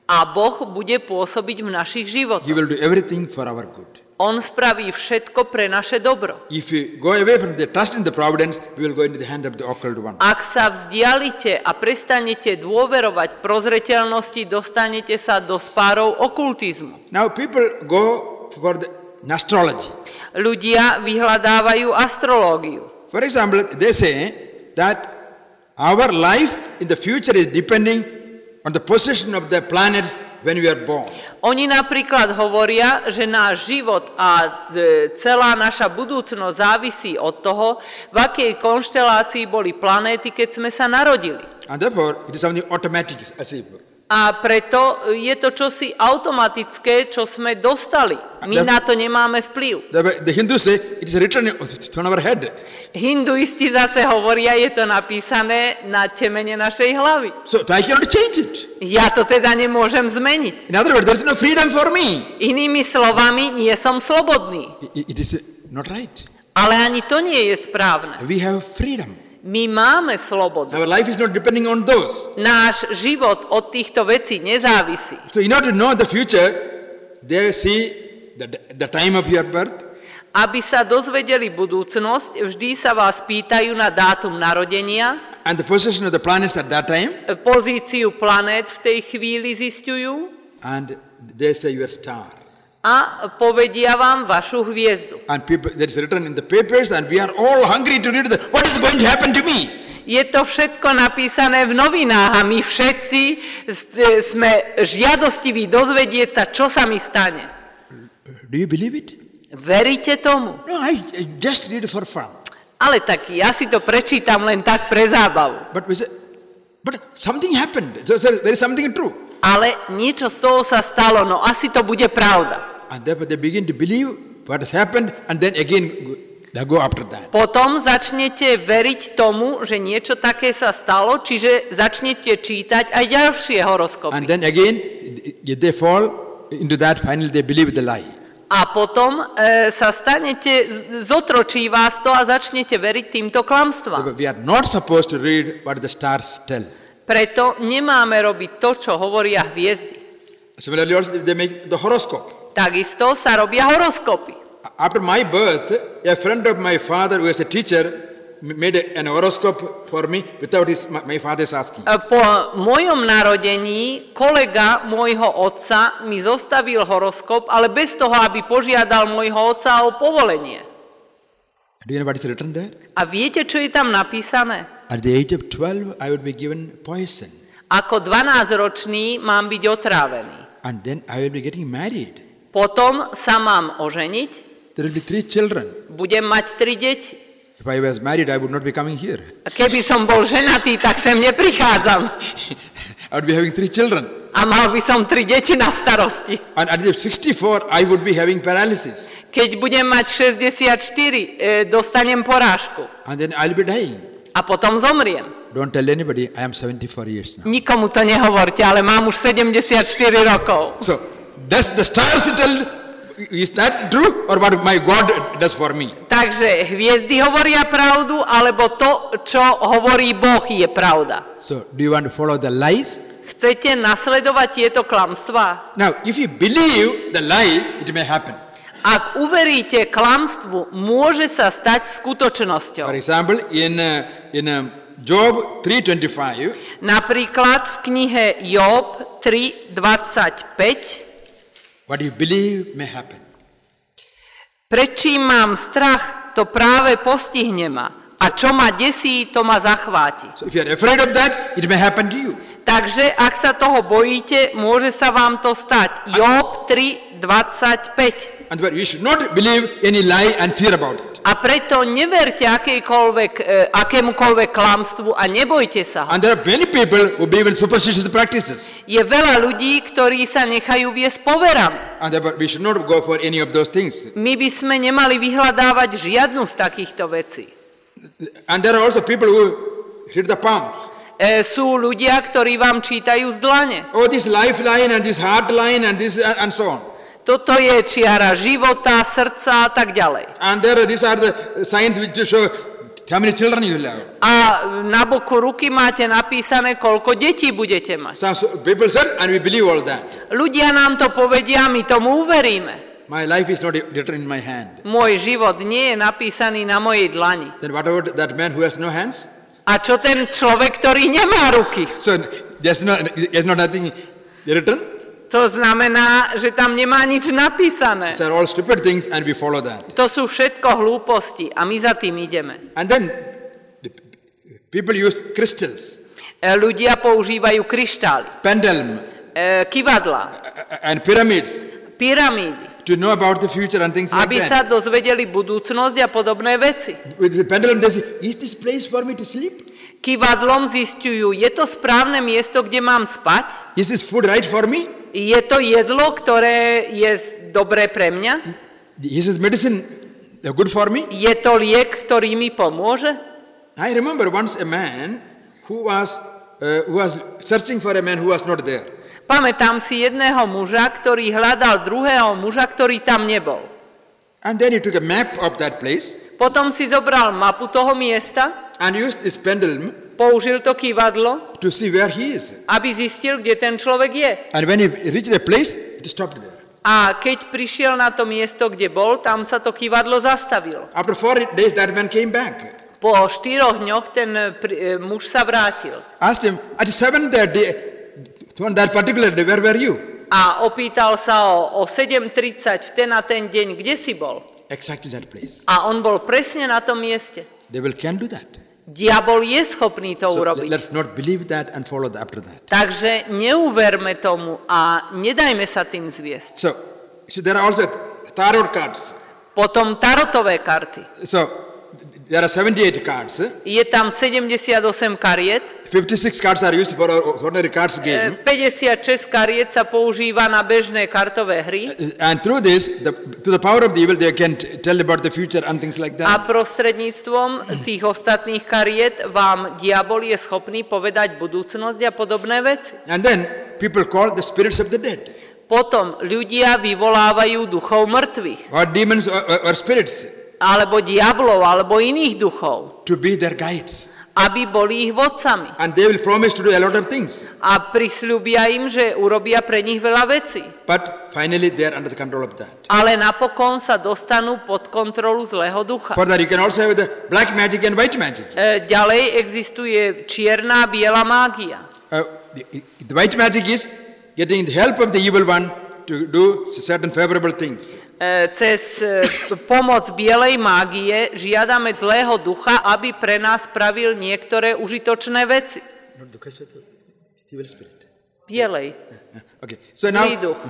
A Boh bude pôsobiť v našich He životoch. will do everything for our good. On spraví všetko pre naše dobro. If we go away from the trust in the providence, we will go into the hand of the occult one. Ak sa vzdialite a prestanete dôverovať prozreteľnosti, dostanete sa do spárov okultizmu. Now people go for the astrology. Ľudia vyhľadávajú astrológiu. For example, they say that our life in the future is depending on the position of the planets when we are born. Oni napríklad hovoria, že náš život a celá naša budúcnosť závisí od toho, v akej konštelácii boli planéty, keď sme sa narodili. And therefore, it is something automatic as if. A preto je to čosi automatické, čo sme dostali. My na to nemáme vplyv. The Hindus say it is written on our head. Hinduisti zase hovoria, je to napísané na temene našej hlavy. So I cannot change it. Ja to teda nemôžem zmeniť. In other words, there is no freedom for me. Inými slovami, nie som slobodný. It is not right. Ale ani to nie je správne. We have freedom. My máme slobodu. Our life is not depending on those. Náš život od týchto vecí nezávisí. So in order to know the future, they see the time of your birth. Aby sa dozvedeli budúcnosť, vždy sa vás pýtajú na dátum narodenia, And the position of the planets at that time. pozíciu planét v tej chvíli zisťujú And they say your star. a povedia vám vašu hviezdu. And people, that is written in the papers, and we are all hungry to read what is going to happen to me. Je to všetko napísané v novinách a my všetci sme žiadostiví dozvedieť sa, čo sa mi stane. Do you believe it? Veríte tomu? No, I just read for fun. Ale tak ja si to prečítam len tak pre zábavu. But something happened. So there is something true. Ale niečo z toho sa stalo, no asi to bude pravda. And therefore they begin to believe what has happened, and then again they go after that. Potom začnete veriť tomu, že niečo také sa stalo, čiže začnete čítať aj ďalšie horoskopy. And then again they fall into that, finally they believe the lie. A potom sa stanete, zotročí vás to a začnete veriť týmto klamstvám. We are not supposed to read what the stars tell. Preto nemáme robiť to, čo hovoria hviezdy. Similarly also they make the horoscope. Takisto sa robia horoskopy. After my birth, a friend of my father who is a teacher made an horoscope for me without my father's asking. Po mojom narodení kolega môjho otca mi zostavil horoskop, ale bez toho, aby požiadal môjho otca o povolenie. Do you know what is written there? A viete, čo je tam napísané? At the age of 12, I would be given poison. Ako 12-ročný mám byť otrávený. And then I will be getting married. Potom sa mám oženiť. There will be 3 children. Budem mať 3 deti. If I was married, I would not be coming here. A keby som bol ženatý, tak sem neprichádzam. I would be having 3 children. A mal by som 3 deti na starosti. And at the age of 64, I would be having paralysis. Keď budem mať 64, dostanem porážku. And then I'll be dying. A potom zomriem. Don't tell anybody, I am 74 years now. Nikomu to nehovorte, ale mám už 74 rokov. So, does the stars tell, is that true? Or what my God does for me? Takže hviezdy hovoria pravdu, alebo to, čo hovorí Boh, je pravda. So, do you want to follow the lies? Chcete nasledovať tieto klamstvá? Now, if you believe the lie, it may happen. Ak uveríte klamstvu, môže sa stať skutočnosťou. For example, in Job 3:25, Napríklad v knihe Job 3:25 what you believe may happen. Pred čím mám strach, to práve postihne ma. A čo ma desí, to ma zachváti. So if you are afraid of that, it may happen to you. Takže ak sa toho bojíte, môže sa vám to stať. Job 3:25. And you should not believe any lie and fear about it. A preto neverte akémukoľvek klamstvu a nebojte sa ho. And there are many people who believe in superstitious practices. Je veľa ľudí, ktorí sa nechajú viesť poverami. And therefore we should not go for any of those things. My by sme nemali vyhľadávať žiadnu z takýchto vecí. And there are also people who hit the palms. Sú ľudia, ktorí vám čítajú z dlane. Oh, this lifeline and this heart line and this and so on. Toto je čiara života, srdca a tak ďalej. And these are the signs which show how many children you will have. A na boku ruky máte napísané, koľko detí budete mať. Some people said, and we believe all that. Ľudia nám to povedia, my tomu uveríme. My life is not written in my hand. Môj život nie je napísaný na mojej dlani. Then what about that man who has no hands? A čo ten človek, ktorý nemá ruky? So there's not nothing written. To znamená, že tam nemá nič napísané. These are all stupid things and we follow that. To sú všetko hlúposti a my za tým ideme. And then the people use crystals, Ľudia používajú kryštály, pendulum, kivadlá, and pyramids pyramídy, to know about the future and things like aby sa that. dozvedeli budúcnosť a podobné veci. With the pendulum they say, is this place for me to sleep? Kivadlom zistujú, je to správne miesto, kde mám spať? Is this food right for me? Je to jedlo, ktoré je dobré pre mňa? Is this medicine good for me? Je to liek, ktorý mi pomôže? I remember once a man who was searching for a man who was not there. Pamätám si jedného muža, ktorý hľadal druhého muža, ktorý tam nebol. And then he took a map of that place Potom si zobral mapu toho miesta, and used this pendulum použil to kývadlo, to see where he is. aby zistil, kde ten človek je. And when he reached a place, it stopped there. A keď prišiel na to miesto, kde bol, tam sa to kývadlo zastavilo. After 4 days, that man came back. Po 4 dňoch ten muž sa vrátil. Asked him, at 7th day, on that particular day, where were you? A opýtal sa o 7:30 v ten a ten deň, kde si bol. Exactly that place. A on bol presne na tom mieste. Devil can do that. Diabol je schopný to So urobiť. let's not believe that and follow after that. Takže neuverme tomu a nedajme sa tým zviesť. So, there are also tarot cards. Potom tarotové karty. So, there are 78 cards. Je tam 78 kariet. 56 cards are used for ordinary cards game. 56 kariet sa používa na bežné kartové hry. And through this, to the power of the evil, they can tell about the future and things like A that. prostredníctvom tých ostatných kariet vám diabol je schopný povedať budúcnosť a podobné veci. And then, people call the spirits of the dead, Potom ľudia vyvolávajú duchov mŕtvych, or demons or spirits, alebo diablov, alebo iných duchov, to be their guides. aby boli ich vodcami. And they will promise to do a lot of things. A prisľúbia im, že urobia pre nich veľa vecí. But finally, they are under the control of that. Ale napokon sa dostanú pod kontrolu zlého ducha. For that, you can also have the black magic and white magic. Ďalej existuje čierna a biela mágia. The white magic is getting the help of the evil one to do certain favorable things. Cez pomoc bielej mágie žiadame zlého ducha, aby pre nás spravil niektoré užitočné veci. Not the case of the evil spirit. Bielej. Okay. So now, Zlý duch.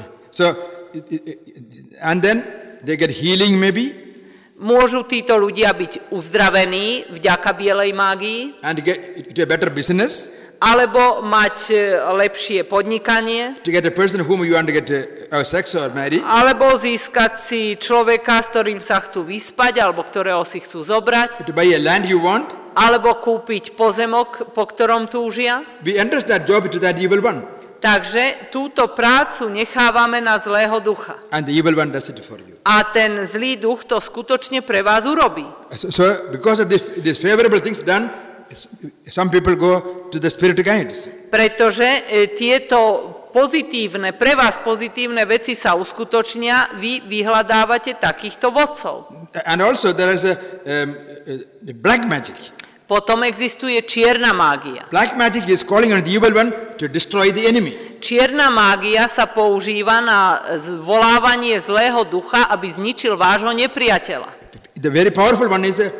and then they get healing maybe, Môžu títo ľudia byť uzdravení vďaka bielej mágii, and get to a better business, alebo mať lepšie podnikanie, to get a person whom you want to get sex or marry, alebo získať si človeka, s ktorým sa chcú vyspať, alebo ktorého si chcú zobrať, to buy a land you want. alebo kúpiť pozemok, po ktorom túžia. We entrust that job to that evil one, Takže túto prácu nechávame na zlého ducha. and the evil one does it for you. A ten zlý duch to skutočne pre vás urobí. So because of these favorable things done, some people go to the spirit guides. Pretože tieto pozitívne, pre vás pozitívne veci sa uskutočnia, vy vyhľadávate takýchto vodcov. And also there is a black magic. Potom existuje čierna mágia. Black magic is calling on the evil one to destroy the enemy. Čierna mágia sa používa na zvolávanie zlého ducha, aby zničil vášho nepriateľa. The very powerful one is the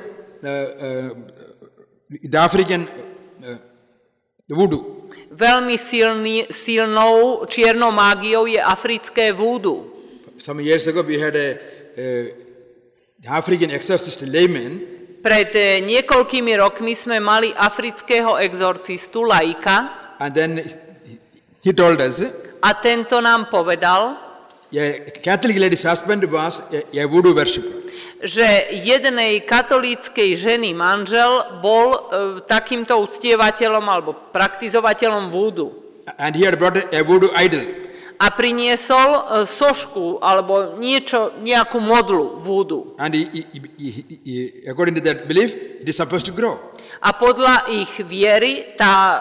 African voodoo. Veľmi silnou čiernou mágiou je africké vúdu. Some years ago we had a African exorcist layman. Pred niekoľkými rokmi sme mali afrického exorcistu, laika, And then he told us, a tento nám povedal, a Catholic lady's husband was a voodoo worshipper. že jednej katolíckej ženy manžel bol takýmto uctievateľom alebo praktizovateľom vúdu. And he had brought a voodoo idol. A priniesol sošku alebo nejakú modlu vúdu. And according to that belief, it is supposed to grow. A podľa ich viery tá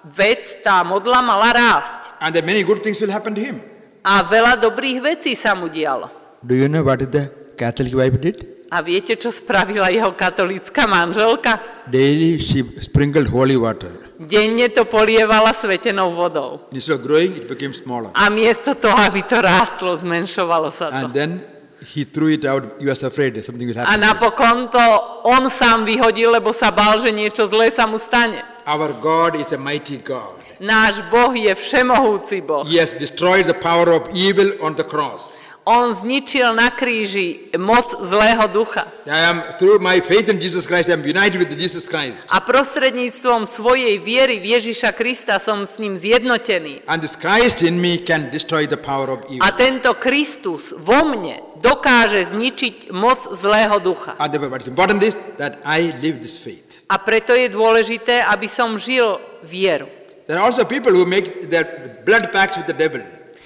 modla mala rásť. And then many good things will happen to him. A veľa dobrých vecí sa mu dialo. Do you know what the Catholic wife did? A viete, čo spravila jeho katolícka manželka? Daily she sprinkled holy water. Denne to polievala svetenou vodou. Instead of growing, it became smaller. A miesto toho, aby to rástlo, zmenšovalo sa to. And then he threw it out. He was afraid that something will happen. A napokon to on sám vyhodil, lebo sa bál, že niečo zlé sa mu stane. Our God is a mighty God. Náš Boh je všemohúci Boh. He has destroyed the power of evil on the cross. On zničil na kríži moc zlého ducha. Through my faith in Jesus Christ, I am united with Jesus Christ. A prostredníctvom svojej viery v Ježiša Krista som s ním zjednotený. And this Christ in me can destroy the power of evil. A tento Kristus vo mne dokáže zničiť moc zlého ducha. And what is important is that I live this faith. A preto je dôležité, aby som žil vieru. There are also people who make their blood pacts with the devil.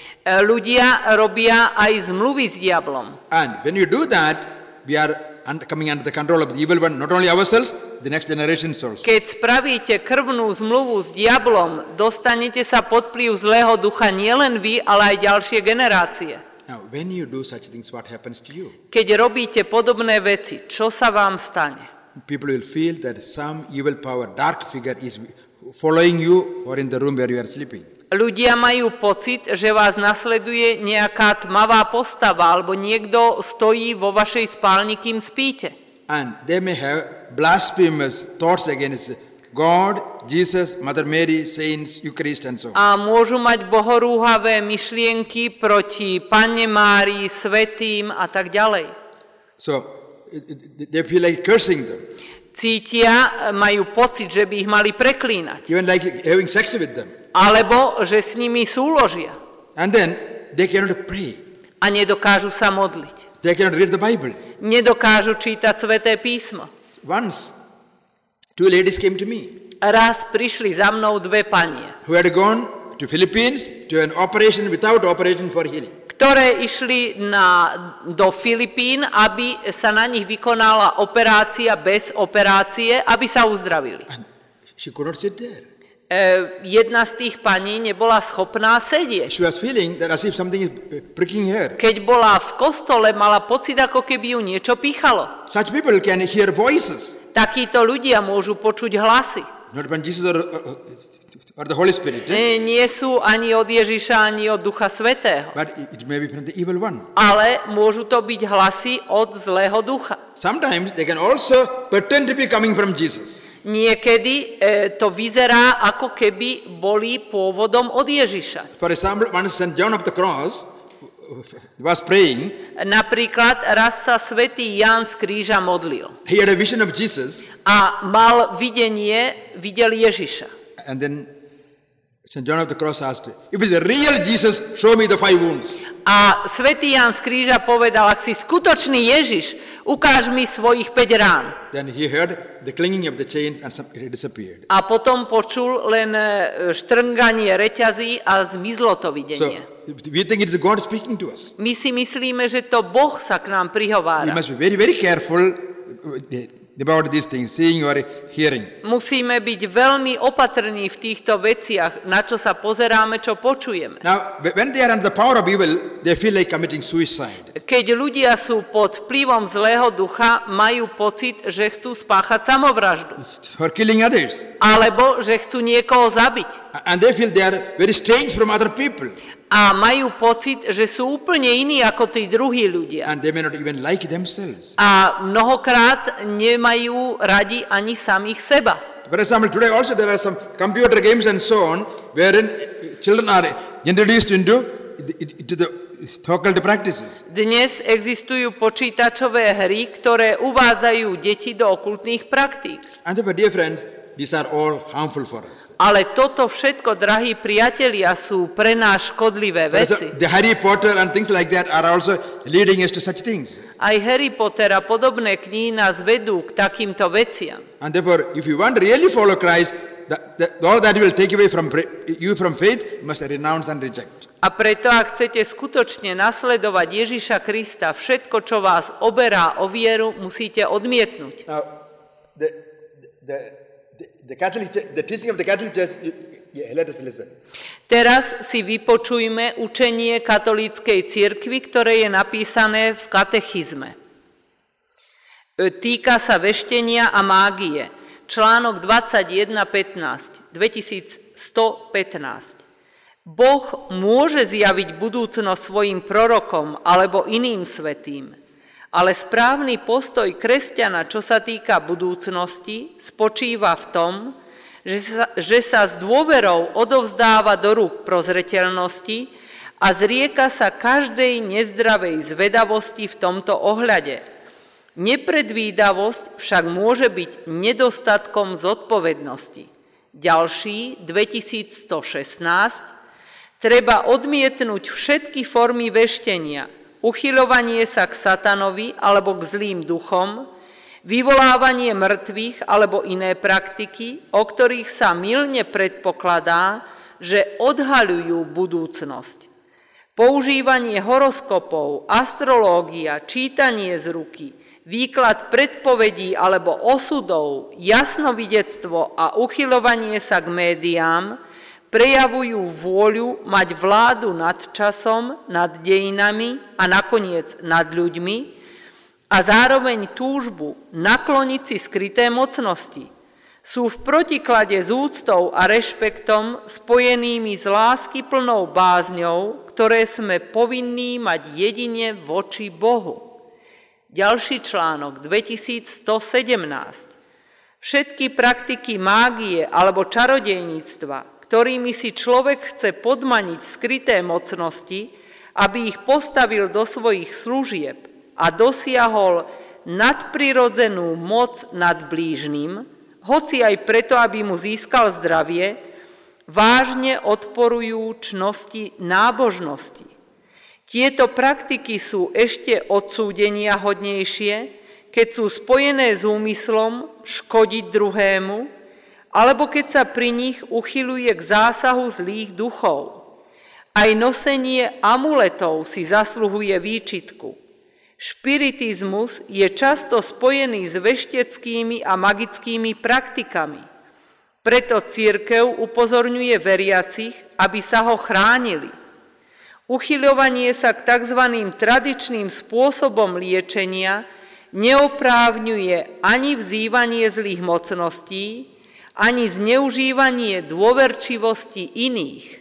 Ľudia robia aj zmluvy s diablom. And when you do that, we are coming under the control of the evil one, not only ourselves, the next generations also. Keď spravíte krvnú zmluvu s diablom, dostanete sa pod vplyv zlého ducha nielen vy, ale aj ďalšie generácie. Now, when you do such things, what happens to you? Keď robíte podobné veci, čo sa vám stane? People will feel that some evil power, dark figure is following you or in the room where you are sleeping. Ľudia majú pocit, že vás nasleduje nejaká tmavá postava alebo niekto stojí vo vašej spálni, kým spíte. And they may have blasphemous thoughts against God, Jesus, Mother Mary, saints, Eucharist and so on. A môžu mať bohorúhavé myšlienky proti Panne Márii, svätým a tak ďalej. So they feel like cursing them. Cítia, majú pocit, že by ich mali preklínať. Even like having sex with them. Alebo že s nimi súložia. And then they cannot pray. A nedokážu sa modliť. They cannot read the Bible. Nedokážu čítať Sväté písmo. Once, two ladies came to me. Raz prišli za mnou dve panie, who had gone to Philippines to an operation without operation for healing. Ktoré išli do Filipín, aby sa na nich vykonala operácia bez operácie, aby sa uzdravili. And she could not sit there. Jedna z tých paní nebola schopná sedieť. She was feeling that as if something is pricking her. Keď bola v kostole, mala pocit, ako keby ju niečo píchalo. Such people can hear voices. Takíto ľudia môžu počuť hlasy. Not from Jesus or the Holy Spirit. Nie sú ani od Ježiša, ani od Ducha Svätého. But it may be from the evil one. Ale môžu to byť hlasy od zlého ducha. Sometimes they can also pretend to be coming from Jesus. Niekedy to vyzerá, ako keby boli pôvodom od Ježiša. For example, when St. John of the Cross was praying, napríklad raz sa svätý Ján z kríža modlil. He had a vision of Jesus. A videl Ježiša. And then St. John of the Cross asked, if it's a real Jesus, show me the 5 wounds. A svätý Ján z kríža povedal, ak si skutočný Ježiš, ukáž mi svojich 5 rán. Then he heard the clinging of the chains and it disappeared. A potom počul len štrnganie reťazí a zmizlo to videnie. So we think it is God speaking to us. My si myslíme, že to Boh sa k nám prihovára. We must be very, very careful about these things, seeing or hearing. Musíme byť veľmi opatrní v týchto veciach, na čo sa pozeráme, čo počujeme. Now, when they are under the power of evil, they feel like committing suicide. Keď ľudia sú pod vplyvom zlého ducha, majú pocit, že chcú spáchať samovraždu. For killing others. Alebo že chcú niekoho zabiť. And they feel they are very strange from other people. A majú pocit, že sú úplne iní ako tí druhí ľudia. And they may not even like themselves. A mnohokrát nemajú radi ani samých seba. For example, today also there are some computer games and so on, wherein children are introduced into the occult practices. Dnes existujú počítačové hry, ktoré uvádzajú deti do okultných praktík. And therefore, dear friends, these are all harmful for us. Ale toto všetko, drahí priatelia, sú pre nás škodlivé veci. The Harry Potter and things like that are also leading us to such things. Aj Harry Potter a podobné knihy nás vedú k takýmto veciam. And therefore, if you want to really follow Christ, all that will take away from you from faith, you must renounce and reject. A preto, ak chcete skutočne nasledovať Ježiša Krista, všetko, čo vás oberá o vieru, musíte odmietnúť. Now, the teaching of the Catholic Church, let us listen. Teraz si vypočujme učenie katolíckej cirkvi, ktoré je napísané v katechizme. Týka sa veštenia a mágie. Článok 21.15, 2115. Boh môže zjaviť budúcnosť svojim prorokom alebo iným svätým, ale správny postoj kresťana, čo sa týka budúcnosti, spočíva v tom, že sa s dôverou odovzdáva do rúk prozreteľnosti a zrieka sa každej nezdravej zvedavosti v tomto ohľade. Nepredvídavosť však môže byť nedostatkom zodpovednosti. Ďalší, 2116, treba odmietnúť všetky formy veštenia, uchyľovanie sa k satanovi alebo k zlým duchom, vyvolávanie mŕtvych alebo iné praktiky, o ktorých sa mylne predpokladá, že odhaľujú budúcnosť. Používanie horoskopov, astrológia, čítanie z ruky, výklad predpovedí alebo osudov, jasnovidectvo a uchyľovanie sa k médiám prejavujú vôľu mať vládu nad časom, nad dejinami a nakoniec nad ľuďmi a zároveň túžbu nakloniť si skryté mocnosti. Sú v protiklade s úctou a rešpektom spojenými s láskyplnou bázňou, ktoré sme povinní mať jedine voči Bohu. Ďalší článok, 2117. Všetky praktiky mágie alebo čarodejníctva, ktorými si človek chce podmaniť skryté mocnosti, aby ich postavil do svojich služieb a dosiahol nadprirodzenú moc nad blížnym, hoci aj preto, aby mu získal zdravie, vážne odporujú čnosti nábožnosti. Tieto praktiky sú ešte odsúdenia hodnejšie, keď sú spojené s úmyslom škodiť druhému, alebo keď sa pri nich uchyľuje k zásahu zlých duchov. Aj nosenie amuletov si zasluhuje výčitku. Špiritizmus je často spojený s vešteckými a magickými praktikami. Preto cirkev upozorňuje veriacich, aby sa ho chránili. Uchyľovanie sa k tzv. Tradičným spôsobom liečenia neoprávňuje ani vzývanie zlých mocností, ani zneužívanie dôverčivosti iných.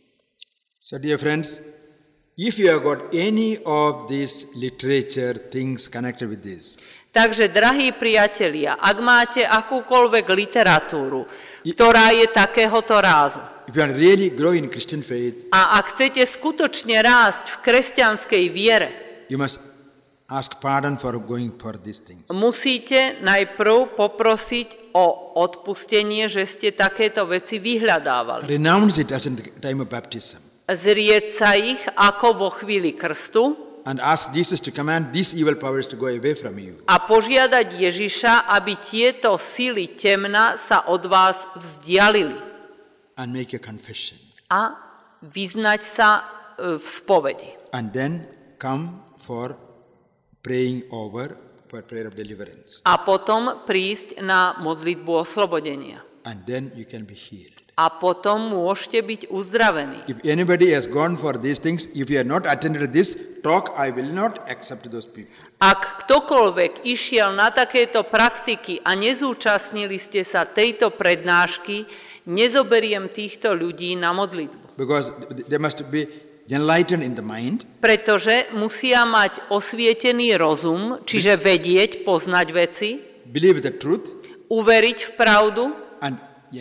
So dear friends, if you have got any of these literature things connected with this, takže, drahí priatelia, ak máte akúkoľvek literatúru, ktorá je takéhoto rázu, if you want to really grow in Christian faith, a ak chcete skutočne rásť v kresťanskej viere, you must ask pardon for going for these things. Musíte najprv poprosiť o odpustenie, že ste takéto veci vyhľadávali. Renounce it as in the time of baptism. Zrieť sa ich ako vo chvíli krstu And ask Jesus to command these evil powers to go away from you. a požiadať Ježiša, aby tieto sily temna sa od vás vzdialili. And make a confession. A vyznať sa v spovedi. And then come for praying over for prayer of deliverance. A potom prísť na modlitbu oslobodenia. And then you can be healed. A potom môžete byť uzdravení. If anybody has gone for these things, if you have not attended this talk, I will not accept those people. Ak ktokoľvek išiel na takéto praktiky a nezúčastnili ste sa tejto prednášky, nezoberiem týchto ľudí na modlitbu. Because they must be enlightened in the mind. Pretože musia mať osvietený rozum, čiže vedieť, poznať veci, Believe the truth. uveriť v pravdu, And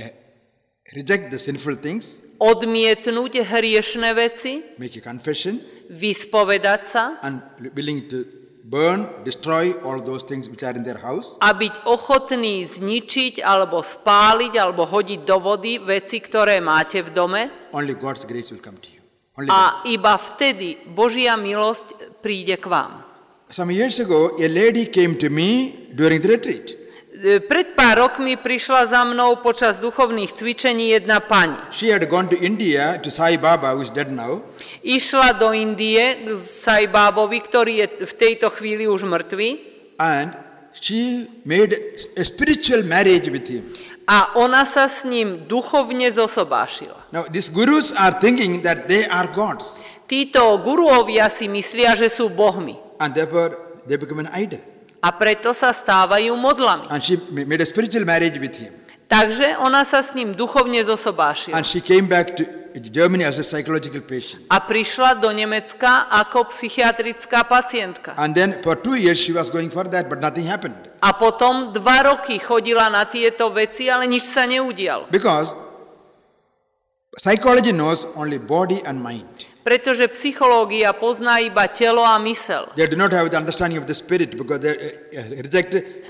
reject the sinful things. odmietnúť hriešne veci, Make a confession. vyspovedať sa And willing to burn, destroy all those things which are in their house. a byť ochotný zničiť alebo spáliť alebo hodiť do vody veci, ktoré máte v dome. Only God's grace will come to you. Only A iba vtedy Božia milosť príde k vám. Some years ago, a lady came to me during the retreat. Pred pár rokmi prišla za mnou počas duchovných cvičení jedna pani. She had gone to India to Sai Baba, who is dead now. Išla do Indie k Sai Bábovi, ktorý je v tejto chvíli už mŕtvý. And she made a spiritual marriage with him. A ona sa s ním duchovne zosobášila. Now, these gurus are thinking that they are gods. Títo guruovia si myslia, že sú bohmi. And therefore, they become an idol. A preto sa stávajú modlami. And she made a spiritual marriage with him. Takže ona sa s ním duchovne zosobášila. And she came back to Germany as a psychological patient. A prišla do Nemecka ako psychiatrická pacientka. And then for 2 years she was going for that, but nothing happened. A potom 2 roky chodila na tieto veci, ale nič sa neudialo. Because psychology knows only body and mind. Pretože psychológia pozná iba telo a mysel. They do not have the understanding of the spirit because they reject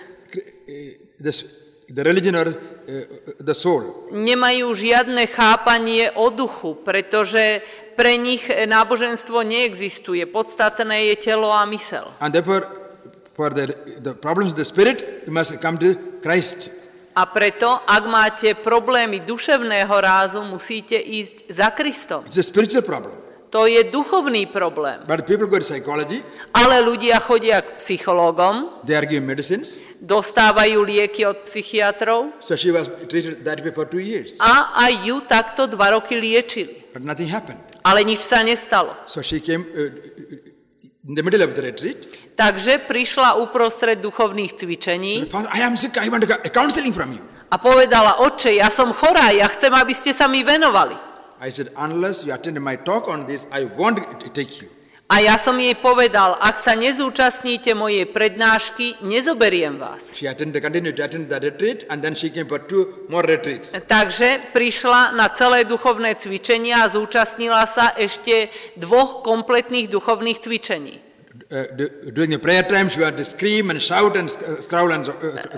the religion or the soul. Nemajú žiadne chápanie o duchu, pretože pre nich náboženstvo neexistuje. Podstatné je telo a mysel. And therefore, for the problems of the spirit, you must come to Christ. A preto, ak máte problémy duševného rázu, musíte ísť za Kristom. It's a spiritual problem. To je duchovný problém. But people go to psychology. Ale ľudia chodia k psychológom, They are given medicines. dostávajú lieky od psychiatrov So she was treated that way for 2 years. a aj ju takto 2 roky liečili. But nothing happened. Ale nič sa nestalo. So she came in the middle of the retreat. Takže prišla uprostred duchovných cvičení Father, I am sick. I want a counseling from you. a povedala, otče, ja som chorá, ja chcem, aby ste sa mi venovali. I said, unless you attend my talk on this, I won't take you. A ja som jej povedal, ak sa nezúčastníte mojej prednášky, nezoberiem vás. She continued to attend the retreat, and then she came for 2 more retreats. Takže prišla na celé duchovné cvičenia a zúčastnila sa ešte 2 kompletných duchovných cvičení. During the prayer time, she had to scream and shout and scowl and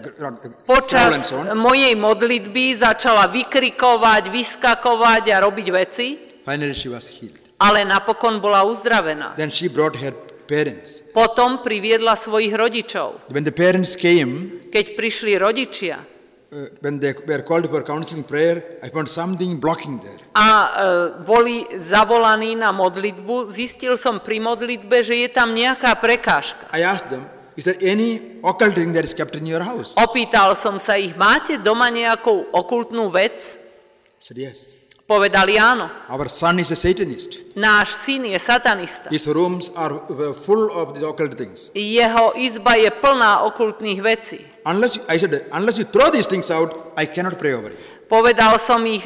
Počas so on. mojej modlitby začala vykrikovať, vyskakovať a robiť veci, Finally, she was healed. ale napokon bola uzdravená. Then she brought her parents. Potom priviedla svojich rodičov. When the parents came, Keď prišli rodičia when they were called for counseling prayer, I found something blocking there. a boli zavolaní na modlitbu, zistil som pri modlitbe, že je tam nejaká prekážka. I asked them, is there any occult thing that is kept in your house? Opýtal som sa ich, máte doma nejakú okultnú vec? I said, yes. Povedali áno. Our son is a Satanist. Náš syn je satanista. His rooms are full of these occult things. Jeho izba je plná okultných vecí. Unless you throw these things out, I cannot pray over you. Povedal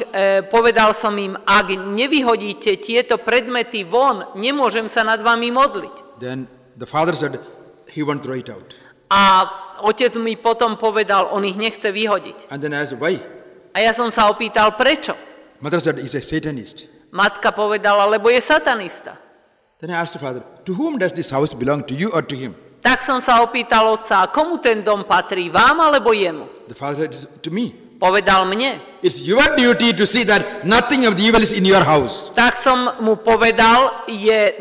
som im, ak nevyhodíte tieto predmety von, nemôžem sa nad vami modliť. Then the father said, he won't throw it out. A otec mi potom povedal, on ich nechce vyhodiť. And then I asked, why? A ja som sa opýtal, prečo? Mother said, he's a Satanist. Matka povedala, lebo je satanista. Then I asked the father, to whom does this house belong, to you or to him? Tak som sa opýtal otca, komu ten dom patrí, vám alebo jemu? The father said, to me. Povedal mne. It's your duty to see that nothing of the evil is in your house. Tak som mu povedal, je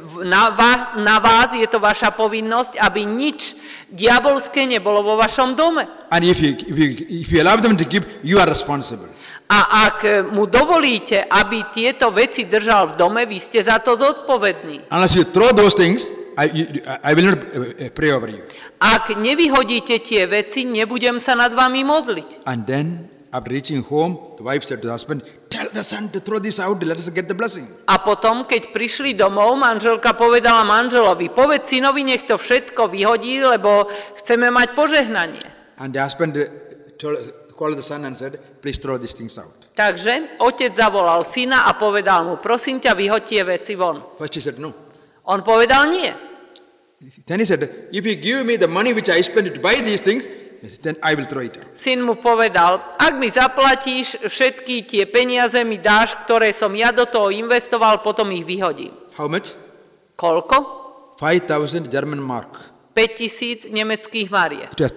na vás, je to vaša povinnosť, aby nič diabolské nebolo vo vašom dome. And if you allow them to give, you are responsible. A ak mu dovolíte, aby tieto veci držal v dome, vy ste za to zodpovední. Unless you throw those things, I will not pray over you. Ak nevyhodíte tie veci, nebudem sa nad vami modliť. And then, after reaching home, the wife said to the husband, tell the son to throw this out, let us get the blessing. A potom, keď prišli domov, manželka povedala manželovi, povedz synovi, nech to všetko vyhodí, lebo chceme mať požehnanie. And the husband called the son and said, please throw these things out. Takže otec zavolal syna a povedal mu, prosím ťa, vyhoď tie veci von. First he said, no. On povedal nie. Then he said, if you give me the money which I spent to buy these things, then I will throw it out. Syn mu povedal, ak mi zaplatíš, všetky tie peniaze mi dáš, ktoré som ja do toho investoval, potom ich vyhodím. How much? Koľko? 5,000 German mark. 5,000 nemeckých mariek. It was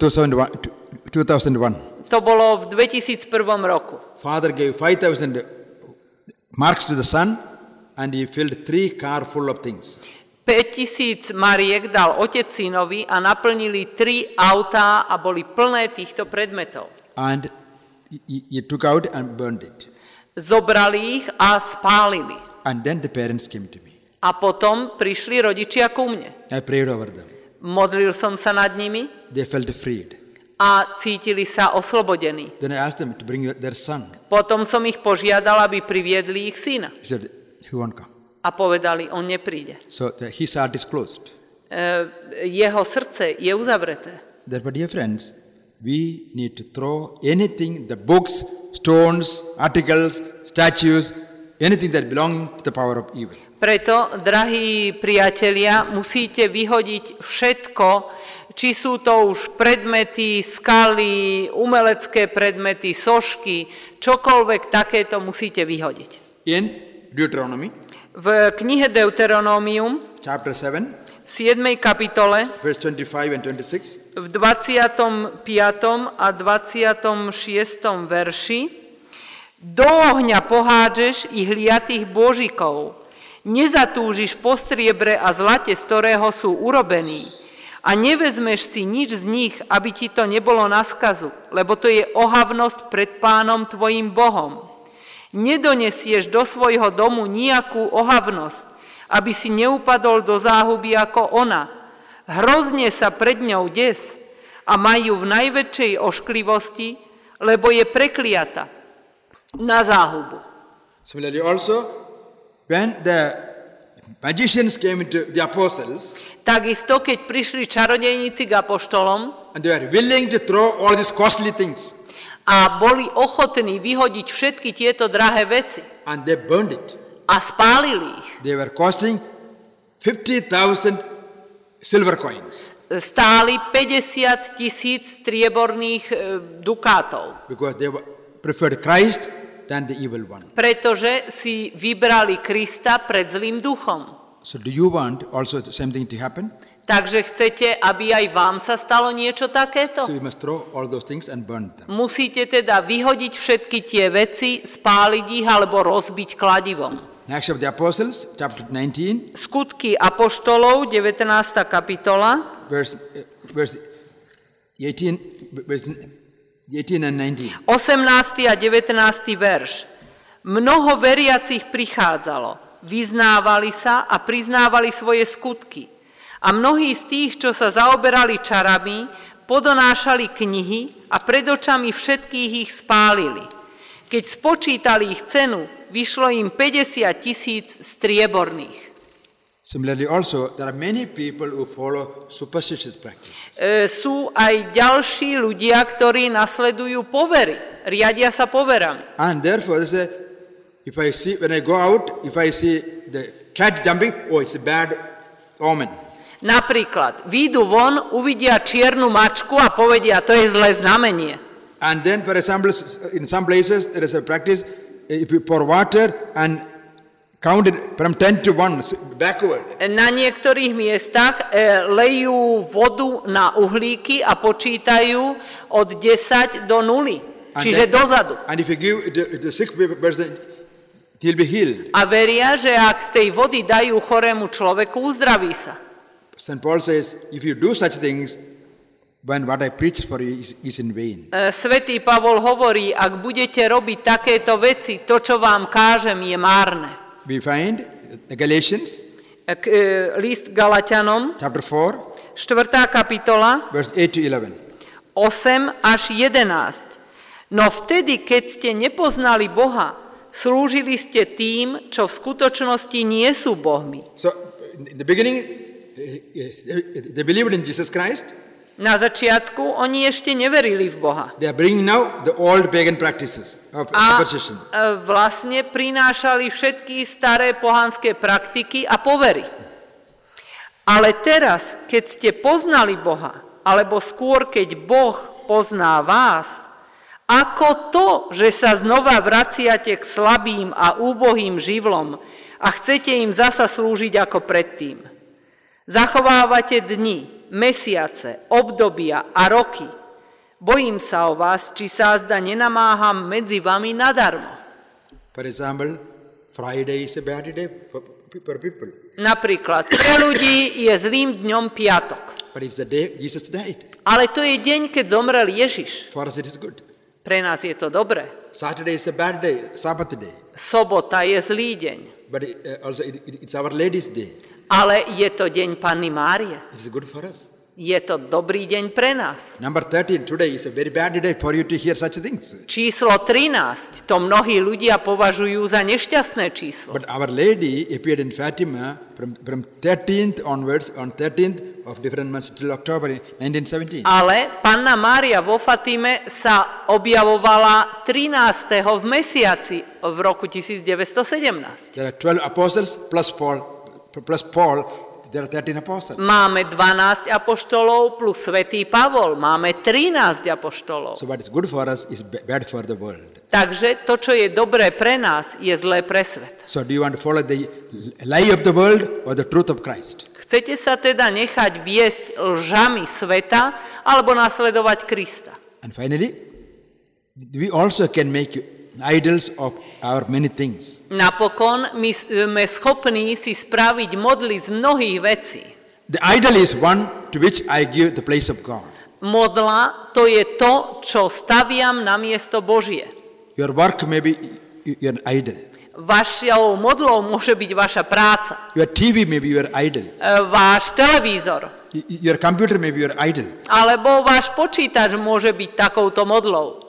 2001. To bolo v 2001 roku. Father gave 5,000 marks to the son and he filled 3 cars full of things. 5000 mariek dal otec synovi a naplnili 3 autá a boli plné týchto predmetov. And he took out and burned it. Zobrali ich a spálili. And then the parents came to me. A potom prišli rodičia ku mne. I prayed over them. Modlil som sa nad nimi They felt freed. a cítili sa oslobodení. Then I asked them to bring their son. Potom som ich požiadal, aby priviedli ich syna. He said, he won't come. A povedali, on nepríde. So his heart is closed. Jeho srdce je uzavreté. Therefore, dear friends, we need to throw anything, the books, stones, articles, statues, anything that belongs to the power of evil. Preto, drahí priatelia, musíte vyhodiť všetko, či sú to už predmety, skaly, umelecké predmety, sošky, čokoľvek takéto musíte vyhodiť. In Deuteronomy, V knihe Deuteronomium, chapter 7, v 7. kapitole, verse 25 and 26, v 25. a 26. verši, do ohňa pohádžeš ich liatých božikov, nezatúžiš po striebre a zlate, z ktorého sú urobení, a nevezmeš si nič z nich, aby ti to nebolo na skazu, lebo to je ohavnosť pred Pánom tvojim Bohom. Nedonesieš do svojho domu nejakú ohavnosť, aby si neupadol do záhuby ako ona. Hrozne sa pred ňou des a majú v najväčšej ošklivosti, lebo je prekliata na záhubu. Similarly also, when the magicians came into the apostles, Takisto, keď prišli čarodejníci k apoštolom and they were willing to throw all these costly things, a boli ochotní vyhodiť všetky tieto drahé veci and they burned it. a spálili ich, They were costing 50,000 silver coins stáli 50 000 strieborných dukátov, because they preferred Christ than the evil one. pretože si vybrali Krista pred zlým duchom. So do you want also the same thing to happen? Takže chcete, aby aj vám sa stalo niečo takéto? So we must throw all those things and burn them. Musíte teda vyhodiť všetky tie veci, spáliť ich alebo rozbiť kladivom. Acts of the Apostles, chapter 19, Skutky apoštolov, 19. kapitola, verse 18 and 19. 18. a 19. verš. Mnoho veriacich prichádzalo, vyznávali sa a priznávali svoje skutky. A mnohí z tých, čo sa zaoberali čarami, podonášali knihy a pred očami všetkých ich spálili. Keď spočítali ich cenu, vyšlo im 50 000 strieborných. Similarly also, there are many people who follow superstitious practices. Sú aj ďalší ľudia, ktorí nasledujú povery, riadia sa poverami. And therefore, they say, when I go out, if I see the cat jumping, oh, it's a bad omen. Napríklad, výjdu von, uvidia čiernu mačku a povedia, to je zlé znamenie. And then, for example, in some places, there is a practice, if you pour water and count it from 10 to 1 backward. Na niektorých miestach lejú vodu na uhlíky a počítajú od 10 do 0, čiže dozadu. And if you give the sick person, he'll be healed. A veria, že ak z tej vody dajú chorému človeku, uzdraví sa. St. Paul says, if you do such things, when what I preach for you is in vain. Svätý Pavol hovorí, ak budete robiť takéto veci, to, čo vám kážem, je márne. We find Galatians, List Galatianom, chapter 4, 4. kapitola, verse 8 to 11. 8 až 11. No vtedy, keď ste nepoznali Boha, slúžili ste tým, čo v skutočnosti nie sú bohmi. So, in the beginning, they believed in Jesus Christ. Na začiatku oni ešte neverili v Boha. They are bringing now the old pagan practices of superstition. A vlastne prinášali všetky staré pohanské praktiky a povery. Ale teraz, keď ste poznali Boha, alebo skôr, keď Boh pozná vás, ako to, že sa znova vraciate k slabým a úbohým živlom a chcete im zasa slúžiť ako predtým. Zachovávate dni, mesiace, obdobia a roky. Bojím sa o vás, či sa azda nenamáham medzi vami nadarmo. For example, Friday is a bad day people. Napríklad, pre ľudí je zlým dňom piatok. But it's the day Jesus died. Ale to je deň, keď zomrel Ježiš. For us it is good. Pre nás je to dobré. Saturday is a bad day, Sabbath day. Sobota je zlý deň. But also it's Our Lady's day. Ale je to deň Panny Márie. It is good for us. Je to dobrý deň pre nás. Number 13 today is a very bad day for you to hear such things. Číslo 13, to mnohí ľudia považujú za nešťastné číslo. But Our Lady appeared in Fatima from 13th onwards, on 13th of different months till October 1917. Ale Panna Mária vo Fatime sa objavovala 13. v mesiaci v roku 1917. There are 12 apostles plus Paul, there are 13 apostles. Máme 12 apoštolov plus svätý Pavol. Máme 13 apoštolov. So what is good for us is bad for the world. Takže to, čo je dobré pre nás, je zlé pre svet. So do you want to follow the lie of the world or the truth of Christ? Chcete sa teda nechať viesť lžami sveta alebo nasledovať Krista? And finally, we also can make idols of our many things. Napokon my sme schopní si spraviť modly z mnohých vecí. The idol is one to which I give the place of God. Modla to je to, čo staviam na miesto Božie. Your work may be your idol. Vašou modlou môže byť vaša práca. Your TV may be your idol. Váš televízor. Your computer may be your idol. Alebo váš počítač môže byť takouto modlou.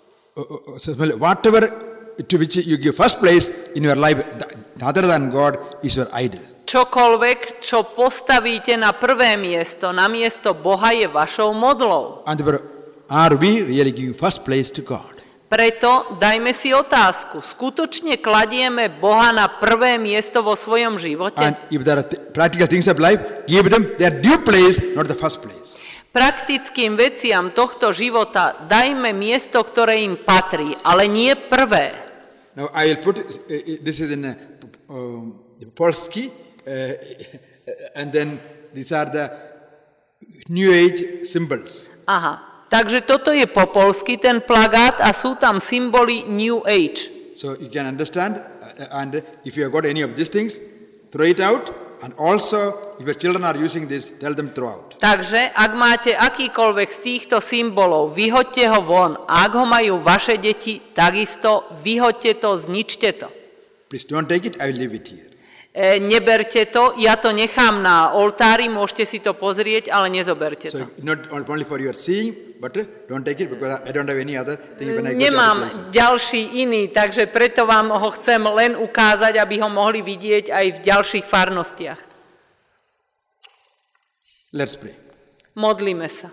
So whatever to which you give first place in your life other than God is your idol. Čokoľvek, čo postavíte na prvé miesto, na miesto Boha, je vašou modlou. And are we really giving first place to God? Preto dajme si otázku. Skutočne kladieme Boha na prvé miesto vo svojom živote? And if there are practical things of life, give them their due place, not the first place. Praktickým veciam tohto života dajme miesto, ktoré im patrí, ale nie prvé. Now I will put, this is in Polski, and then these are the New Age symbols. Aha, takže toto je po polsky ten plagát a sú tam symboly New Age. So you can understand, and if you have got any of these things, throw it out. And also, if your children are using this, tell them throw out. Takže, ak máte akýkoľvek z týchto symbolov, vyhoďte ho von. A ak ho majú vaše deti, takisto vyhoďte to, zničte to. Please don't take it, I will leave it here. Neberte to, ja to nechám na oltári, môžete si to pozrieť, ale nezoberte to. So not only for your seeing, but don't take it because I don't have any other thing when I go to Nemám other places. ďalší iný, takže preto vám ho chcem len ukázať, aby ho mohli vidieť aj v ďalších farnostiach. Let's pray. Modlíme sa.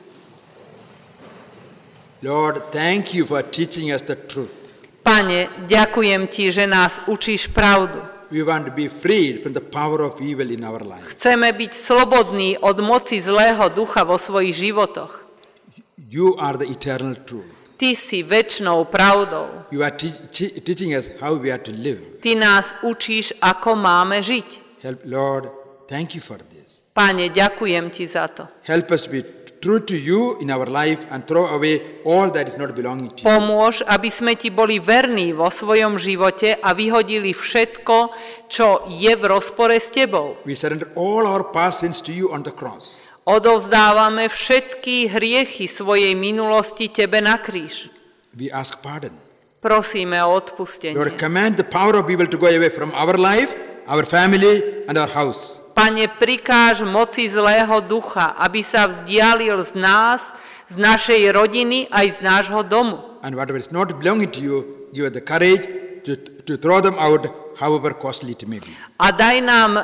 Lord, thank you for teaching us the truth. Pane, ďakujem ti, že nás učíš pravdu. We want to be freed from the power of evil in our life. Chceme byť slobodní od moci zlého ducha vo svojich životoch. You are the eternal truth. Ty si večnou pravdou. You are teaching us how we are to live. Ty nás učíš, ako máme žiť. Help, Lord, thank you for this. Pane, ďakujem ti za to. Help us to be true to you in our life and throw away all that is not belonging to you. Pomôž, aby sme ti boli verní vo svojom živote a vyhodili všetko, čo je v rozpore s tebou. We surrender all our past sins to you on the cross. Odovzdávame všetky hriechy svojej minulosti tebe na kríž. We ask pardon. Prosíme o odpustenie. Lord, command the power of evil to go away from our life, our family and our house. Pane, prikáž moci zlého ducha, aby sa vzdialil z nás, z našej rodiny aj z nášho domu. And whatever is not belonging to you, give us the courage to throw them out, however costly it may be. A daj nám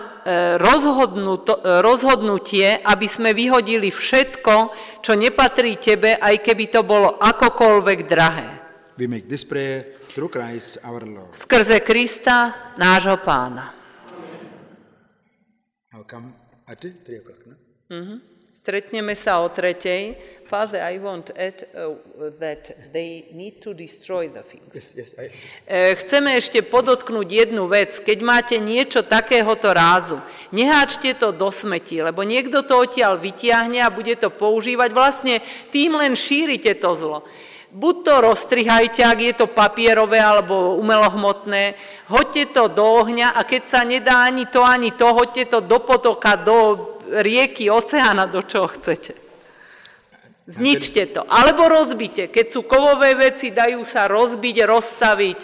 rozhodnutie, aby sme vyhodili všetko, čo nepatrí tebe, aj keby to bolo akokoľvek drahé. We make this prayer through Christ our Lord. Skrze Krista, nášho Pána. Now come at 3 o'clock, no? Stretneme sa o 3:00. Father, I want to add that they need to destroy the things. Yes, Chceme ešte podotknúť jednu vec. Keď máte niečo takéhoto rázu, neháčte to do smetí, lebo niekto to odtiaľ vytiahne a bude to používať. Vlastne tým len šírite to zlo. Buď to roztrihajte, ak je to papierové alebo umelohmotné, hoďte to do ohňa a keď sa nedá ani to, hoďte to do potoka, do rieky, oceána, do čoho chcete. Zničte to. Alebo rozbite. Keď sú kovové veci, dajú sa rozbiť, rozstaviť.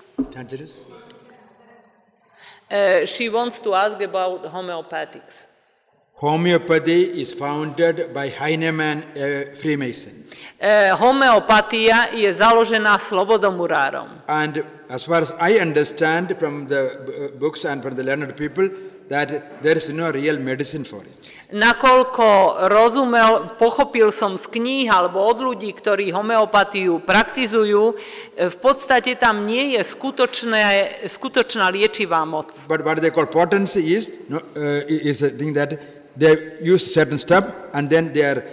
She wants to ask about homeopathics. Homeopathy is founded by Heinemann, a Freemason. Homeopatia je založená slobodomurárom. And as far as I understand from the books and from the learned people, that there is no real medicine for it. Nakoľko pochopil som z kníh alebo od ľudí, ktorí homeopatiu praktizujú, v podstate tam nie je skutočná liečivá moc. But what they call potency is a thing that they use certain stuff and then they are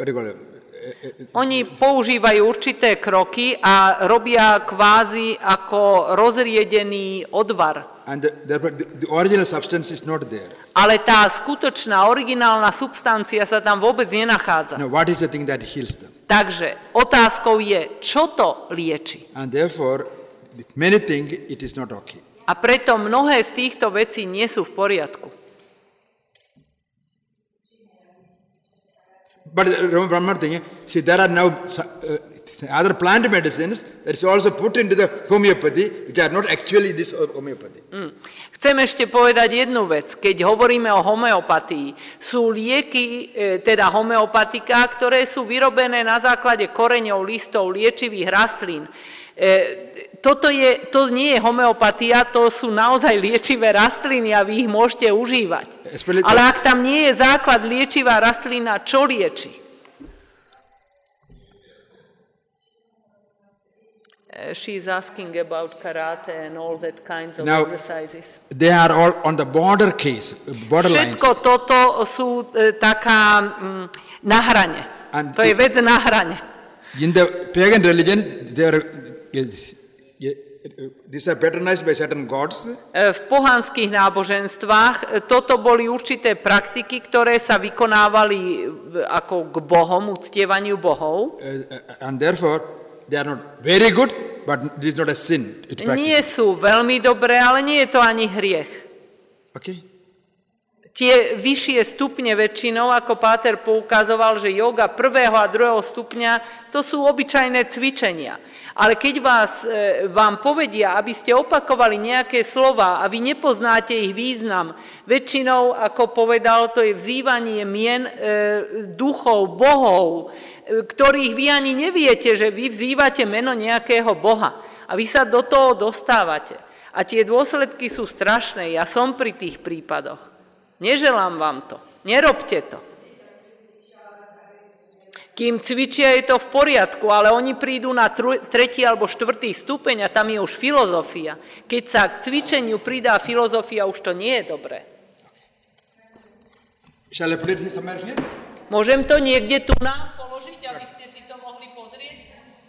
Oni používajú určité kroky a robia kvázi ako rozriedený odvar. And the original substance is not there. Ale tá skutočná, originálna substancia sa tam vôbec nenachádza. Now, what is the thing that heals them? Takže otázkou je, čo to lieči. And therefore, many things it is not okay. A preto mnohé z týchto vecí nie sú v poriadku. But one more thing, see, there are now other plant medicines that is also put into the homeopathy, which are not actually this homeopathy. Chcem ešte povedať jednu vec. Keď hovoríme o homeopatii, sú lieky, teda homeopatika, ktoré sú vyrobené na základe koreňov, listov, liečivých rastlín. To nie je homeopatia, to sú naozaj liečivé rastliny a vy ich môžete užívať. Ale ak tam nie je základ liečivá rastlina, čo lieči? She's asking about karate and all that kinds of exercises. They are all on the borderlines. Všetko toto sú taká na hrane. To je vec na hrane. In the pagan religion, these are patronized by certain gods. V pohanských náboženstvách toto boli určité praktiky, ktoré sa vykonávali ako k bohom, uctievaniu bohov. And therefore, they are not very good, but it is not a sin. Nie sú veľmi dobré, ale nie je to ani hriech. Okay. Tie vyššie stupne väčšinou, ako Páter poukazoval, že yoga 1. a 2. stupňa, to sú obyčajné cvičenia. Ale keď vám povedia, aby ste opakovali nejaké slova a vy nepoznáte ich význam, väčšinou, ako povedal, to je vzývanie mien duchov, bohov, ktorých vy ani neviete, že vy vzývate meno nejakého boha. A vy sa do toho dostávate. A tie dôsledky sú strašné. Ja som pri tých prípadoch. Neželám vám to. Nerobte to. Kým cvičia, je to v poriadku, ale oni prídu na 3. alebo 4. stupeň a tam je už filozofia. Keď sa k cvičeniu pridá filozofia, už to nie je dobré. Shall I put it somewhere here? Môžem to niekde tu nám položiť, aby ste si to mohli pozrieť?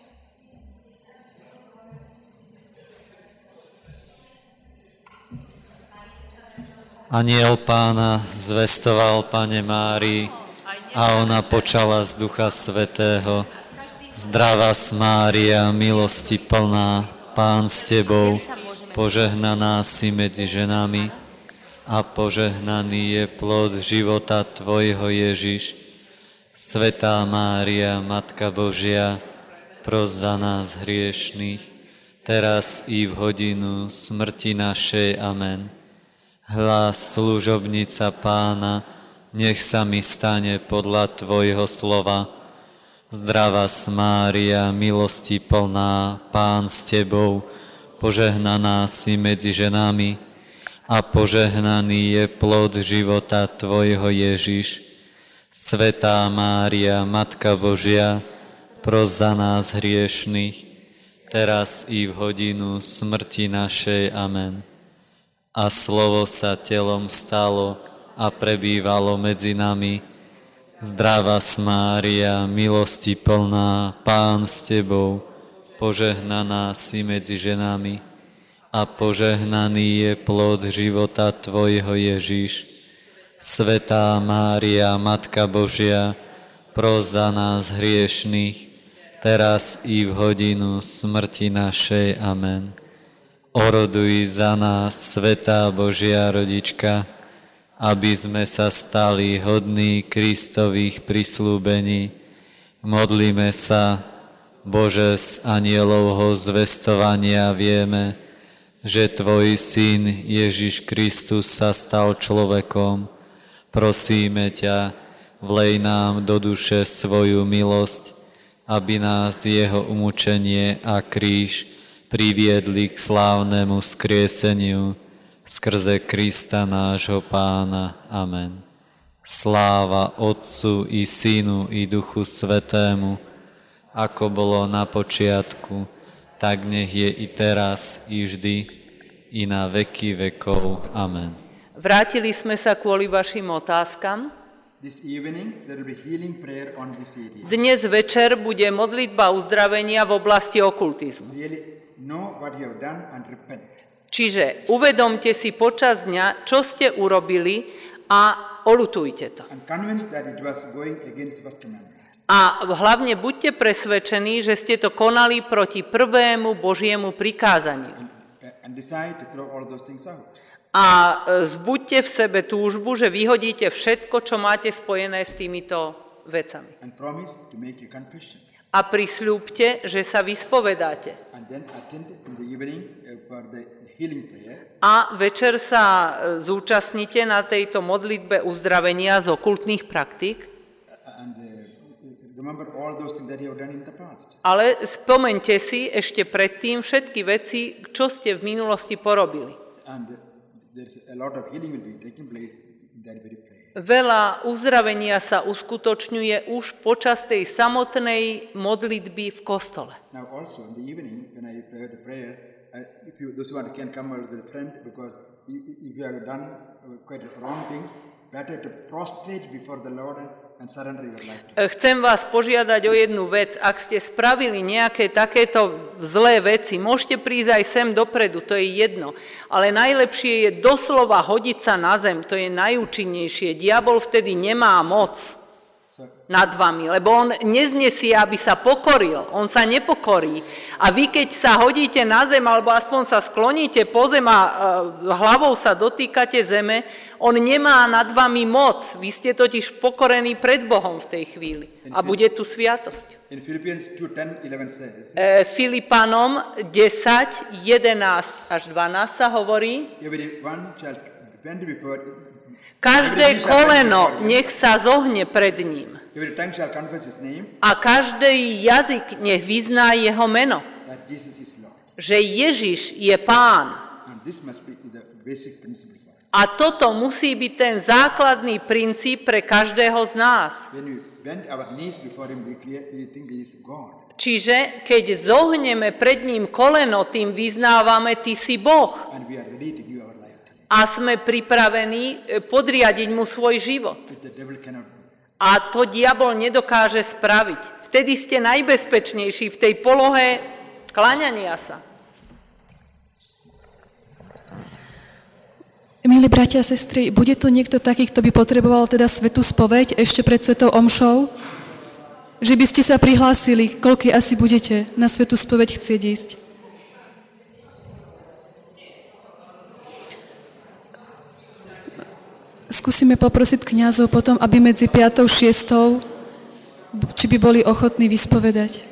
Anjel Pána zvestoval Pane Márii a ona počala z Ducha Svätého. Zdravás Mária, milosti plná, Pán s Tebou, požehnaná si medzi ženami a požehnaný je plod života Tvojho Ježiš. Svätá Mária, Matka Božia, pros za nás hriešných, teraz i v hodinu smrti našej. Amen. Hlas služobnica Pána, nech sa mi stane podľa Tvojho slova. Zdravás Mária, milosti plná, Pán s Tebou, požehnaná si medzi ženami a požehnaný je plod života Tvojho Ježiš. Svätá Mária, Matka Božia, pros za nás hriešných, teraz i v hodinu smrti našej. Amen. A slovo sa telom stalo a prebývalo medzi nami. Zdravás Mária, milosti plná, Pán s Tebou, požehnaná si medzi ženami a požehnaný je plod života Tvojho Ježiš. Svätá Mária, Matka Božia, pros za nás hriešných, teraz i v hodinu smrti našej. Amen. Oroduj za nás, Svätá Božia Rodička, aby sme sa stali hodní Kristových prisľúbení. Modlíme sa, Bože, z anjelovho zvestovania vieme, že Tvoj Syn Ježiš Kristus sa stal človekom. Prosíme ťa, vlej nám do duše svoju milosť, aby nás jeho umúčenie a kríž priviedli k slávnemu skrieseniu skrze Krista nášho Pána. Amen. Sláva Otcu i Synu i Duchu Svätému, ako bolo na počiatku, tak nech je i teraz, i vždy, i na veky vekov. Amen. Vrátili sme sa kvôli vašim otázkam. This evening there will be healing prayer on this area. Dnes večer bude modlitba uzdravenia v oblasti okultizmu. Really know what you have done and repent. Čiže uvedomte si počas dňa, čo ste urobili a oľutujte to. And convinced that it was going against the first commandment. A hlavne buďte presvedčení, že ste to konali proti prvému Božiemu prikázaniu. And decide to throw all those things out. A zbuďte v sebe túžbu, že vyhodíte všetko, čo máte spojené s týmito vecami. And promise to make a confession. A prisľúbte, že sa vyspovedáte. And then attend in the evening for the healing prayer. A večer sa zúčastnite na tejto modlitbe uzdravenia z okultných praktík. And remember all those things that you have done in the past. Ale spomeňte si ešte predtým všetky veci, čo ste v minulosti porobili. And there's a lot of healing will be taking place in that very prayer. Veľa uzdravenia sa uskutočňuje už počas tej samotnej modlitby v kostole. Now also in the evening when I pray the prayer, if you those one can come out with a friend, because if you have done quite wrong things, better to prostrate before the Lord and surrender your life to Him. Chcem vás požiadať o jednu vec. Ak ste spravili nejaké takéto zlé veci, môžete prísť aj sem dopredu, to je jedno. Ale najlepšie je doslova hodiť sa na zem, to je najúčinnejšie. Diabol vtedy nemá moc nad vami, lebo on neznesie, aby sa pokoril, on sa nepokorí. A vy, keď sa hodíte na zem, alebo aspoň sa skloníte po zem a hlavou sa dotýkate zeme, on nemá nad vami moc. Vy ste totiž pokorení pred Bohom v tej chvíli. A bude tu sviatosť. In Philippians 2:10-11 says, Filipanom 10, 11 až 12 sa hovorí, everyone shall bend before každé koleno nech sa zohne pred ním. every tongue shall confess his name, A každý jazyk nech vyzná jeho meno. that Jesus is Lord. Že Ježiš je Pán. And this must be the basic principle for us. A toto musí byť ten základný princíp pre každého z nás. When we bend our knees before him, we think he is God. Čiže keď zohneme pred ním koleno, tým vyznávame, ty si Boh. And we are ready to give our life to him. A sme pripravení podriadiť mu svoj život. Which the devil cannot do. A to diabol nedokáže spraviť. Vtedy ste najbezpečnejší v tej polohe kláňania sa. Milí bratia a sestry, bude tu niekto taký, kto by potreboval teda svätú spoveď ešte pred svätou omšou? Že by ste sa prihlásili, koľký asi budete na svätú spoveď chcieť ísť? Skúsime poprosiť kňazov potom, aby medzi 5. a 6. či by boli ochotní vyspovedať.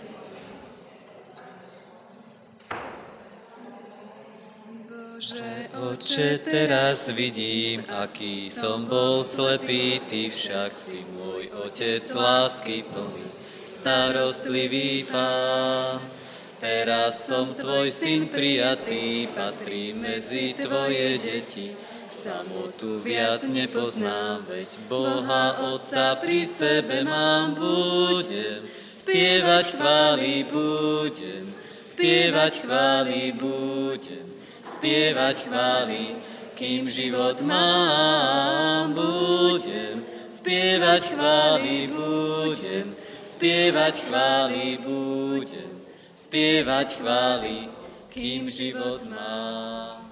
Oče, teraz vidím, aký som bol slepý, Ty však si môj Otec lásky plný, starostlivý Pán. Teraz som Tvoj Syn prijatý, patrím medzi Tvoje deti. Samotu viac nepoznám, veď Boha Otca pri sebe mám, budem spievať chvály, budem spievať chvály, budem spievať chvály, kým život mám, budem spievať chvály, budem spievať chvály, budem spievať chvály, kým život mám.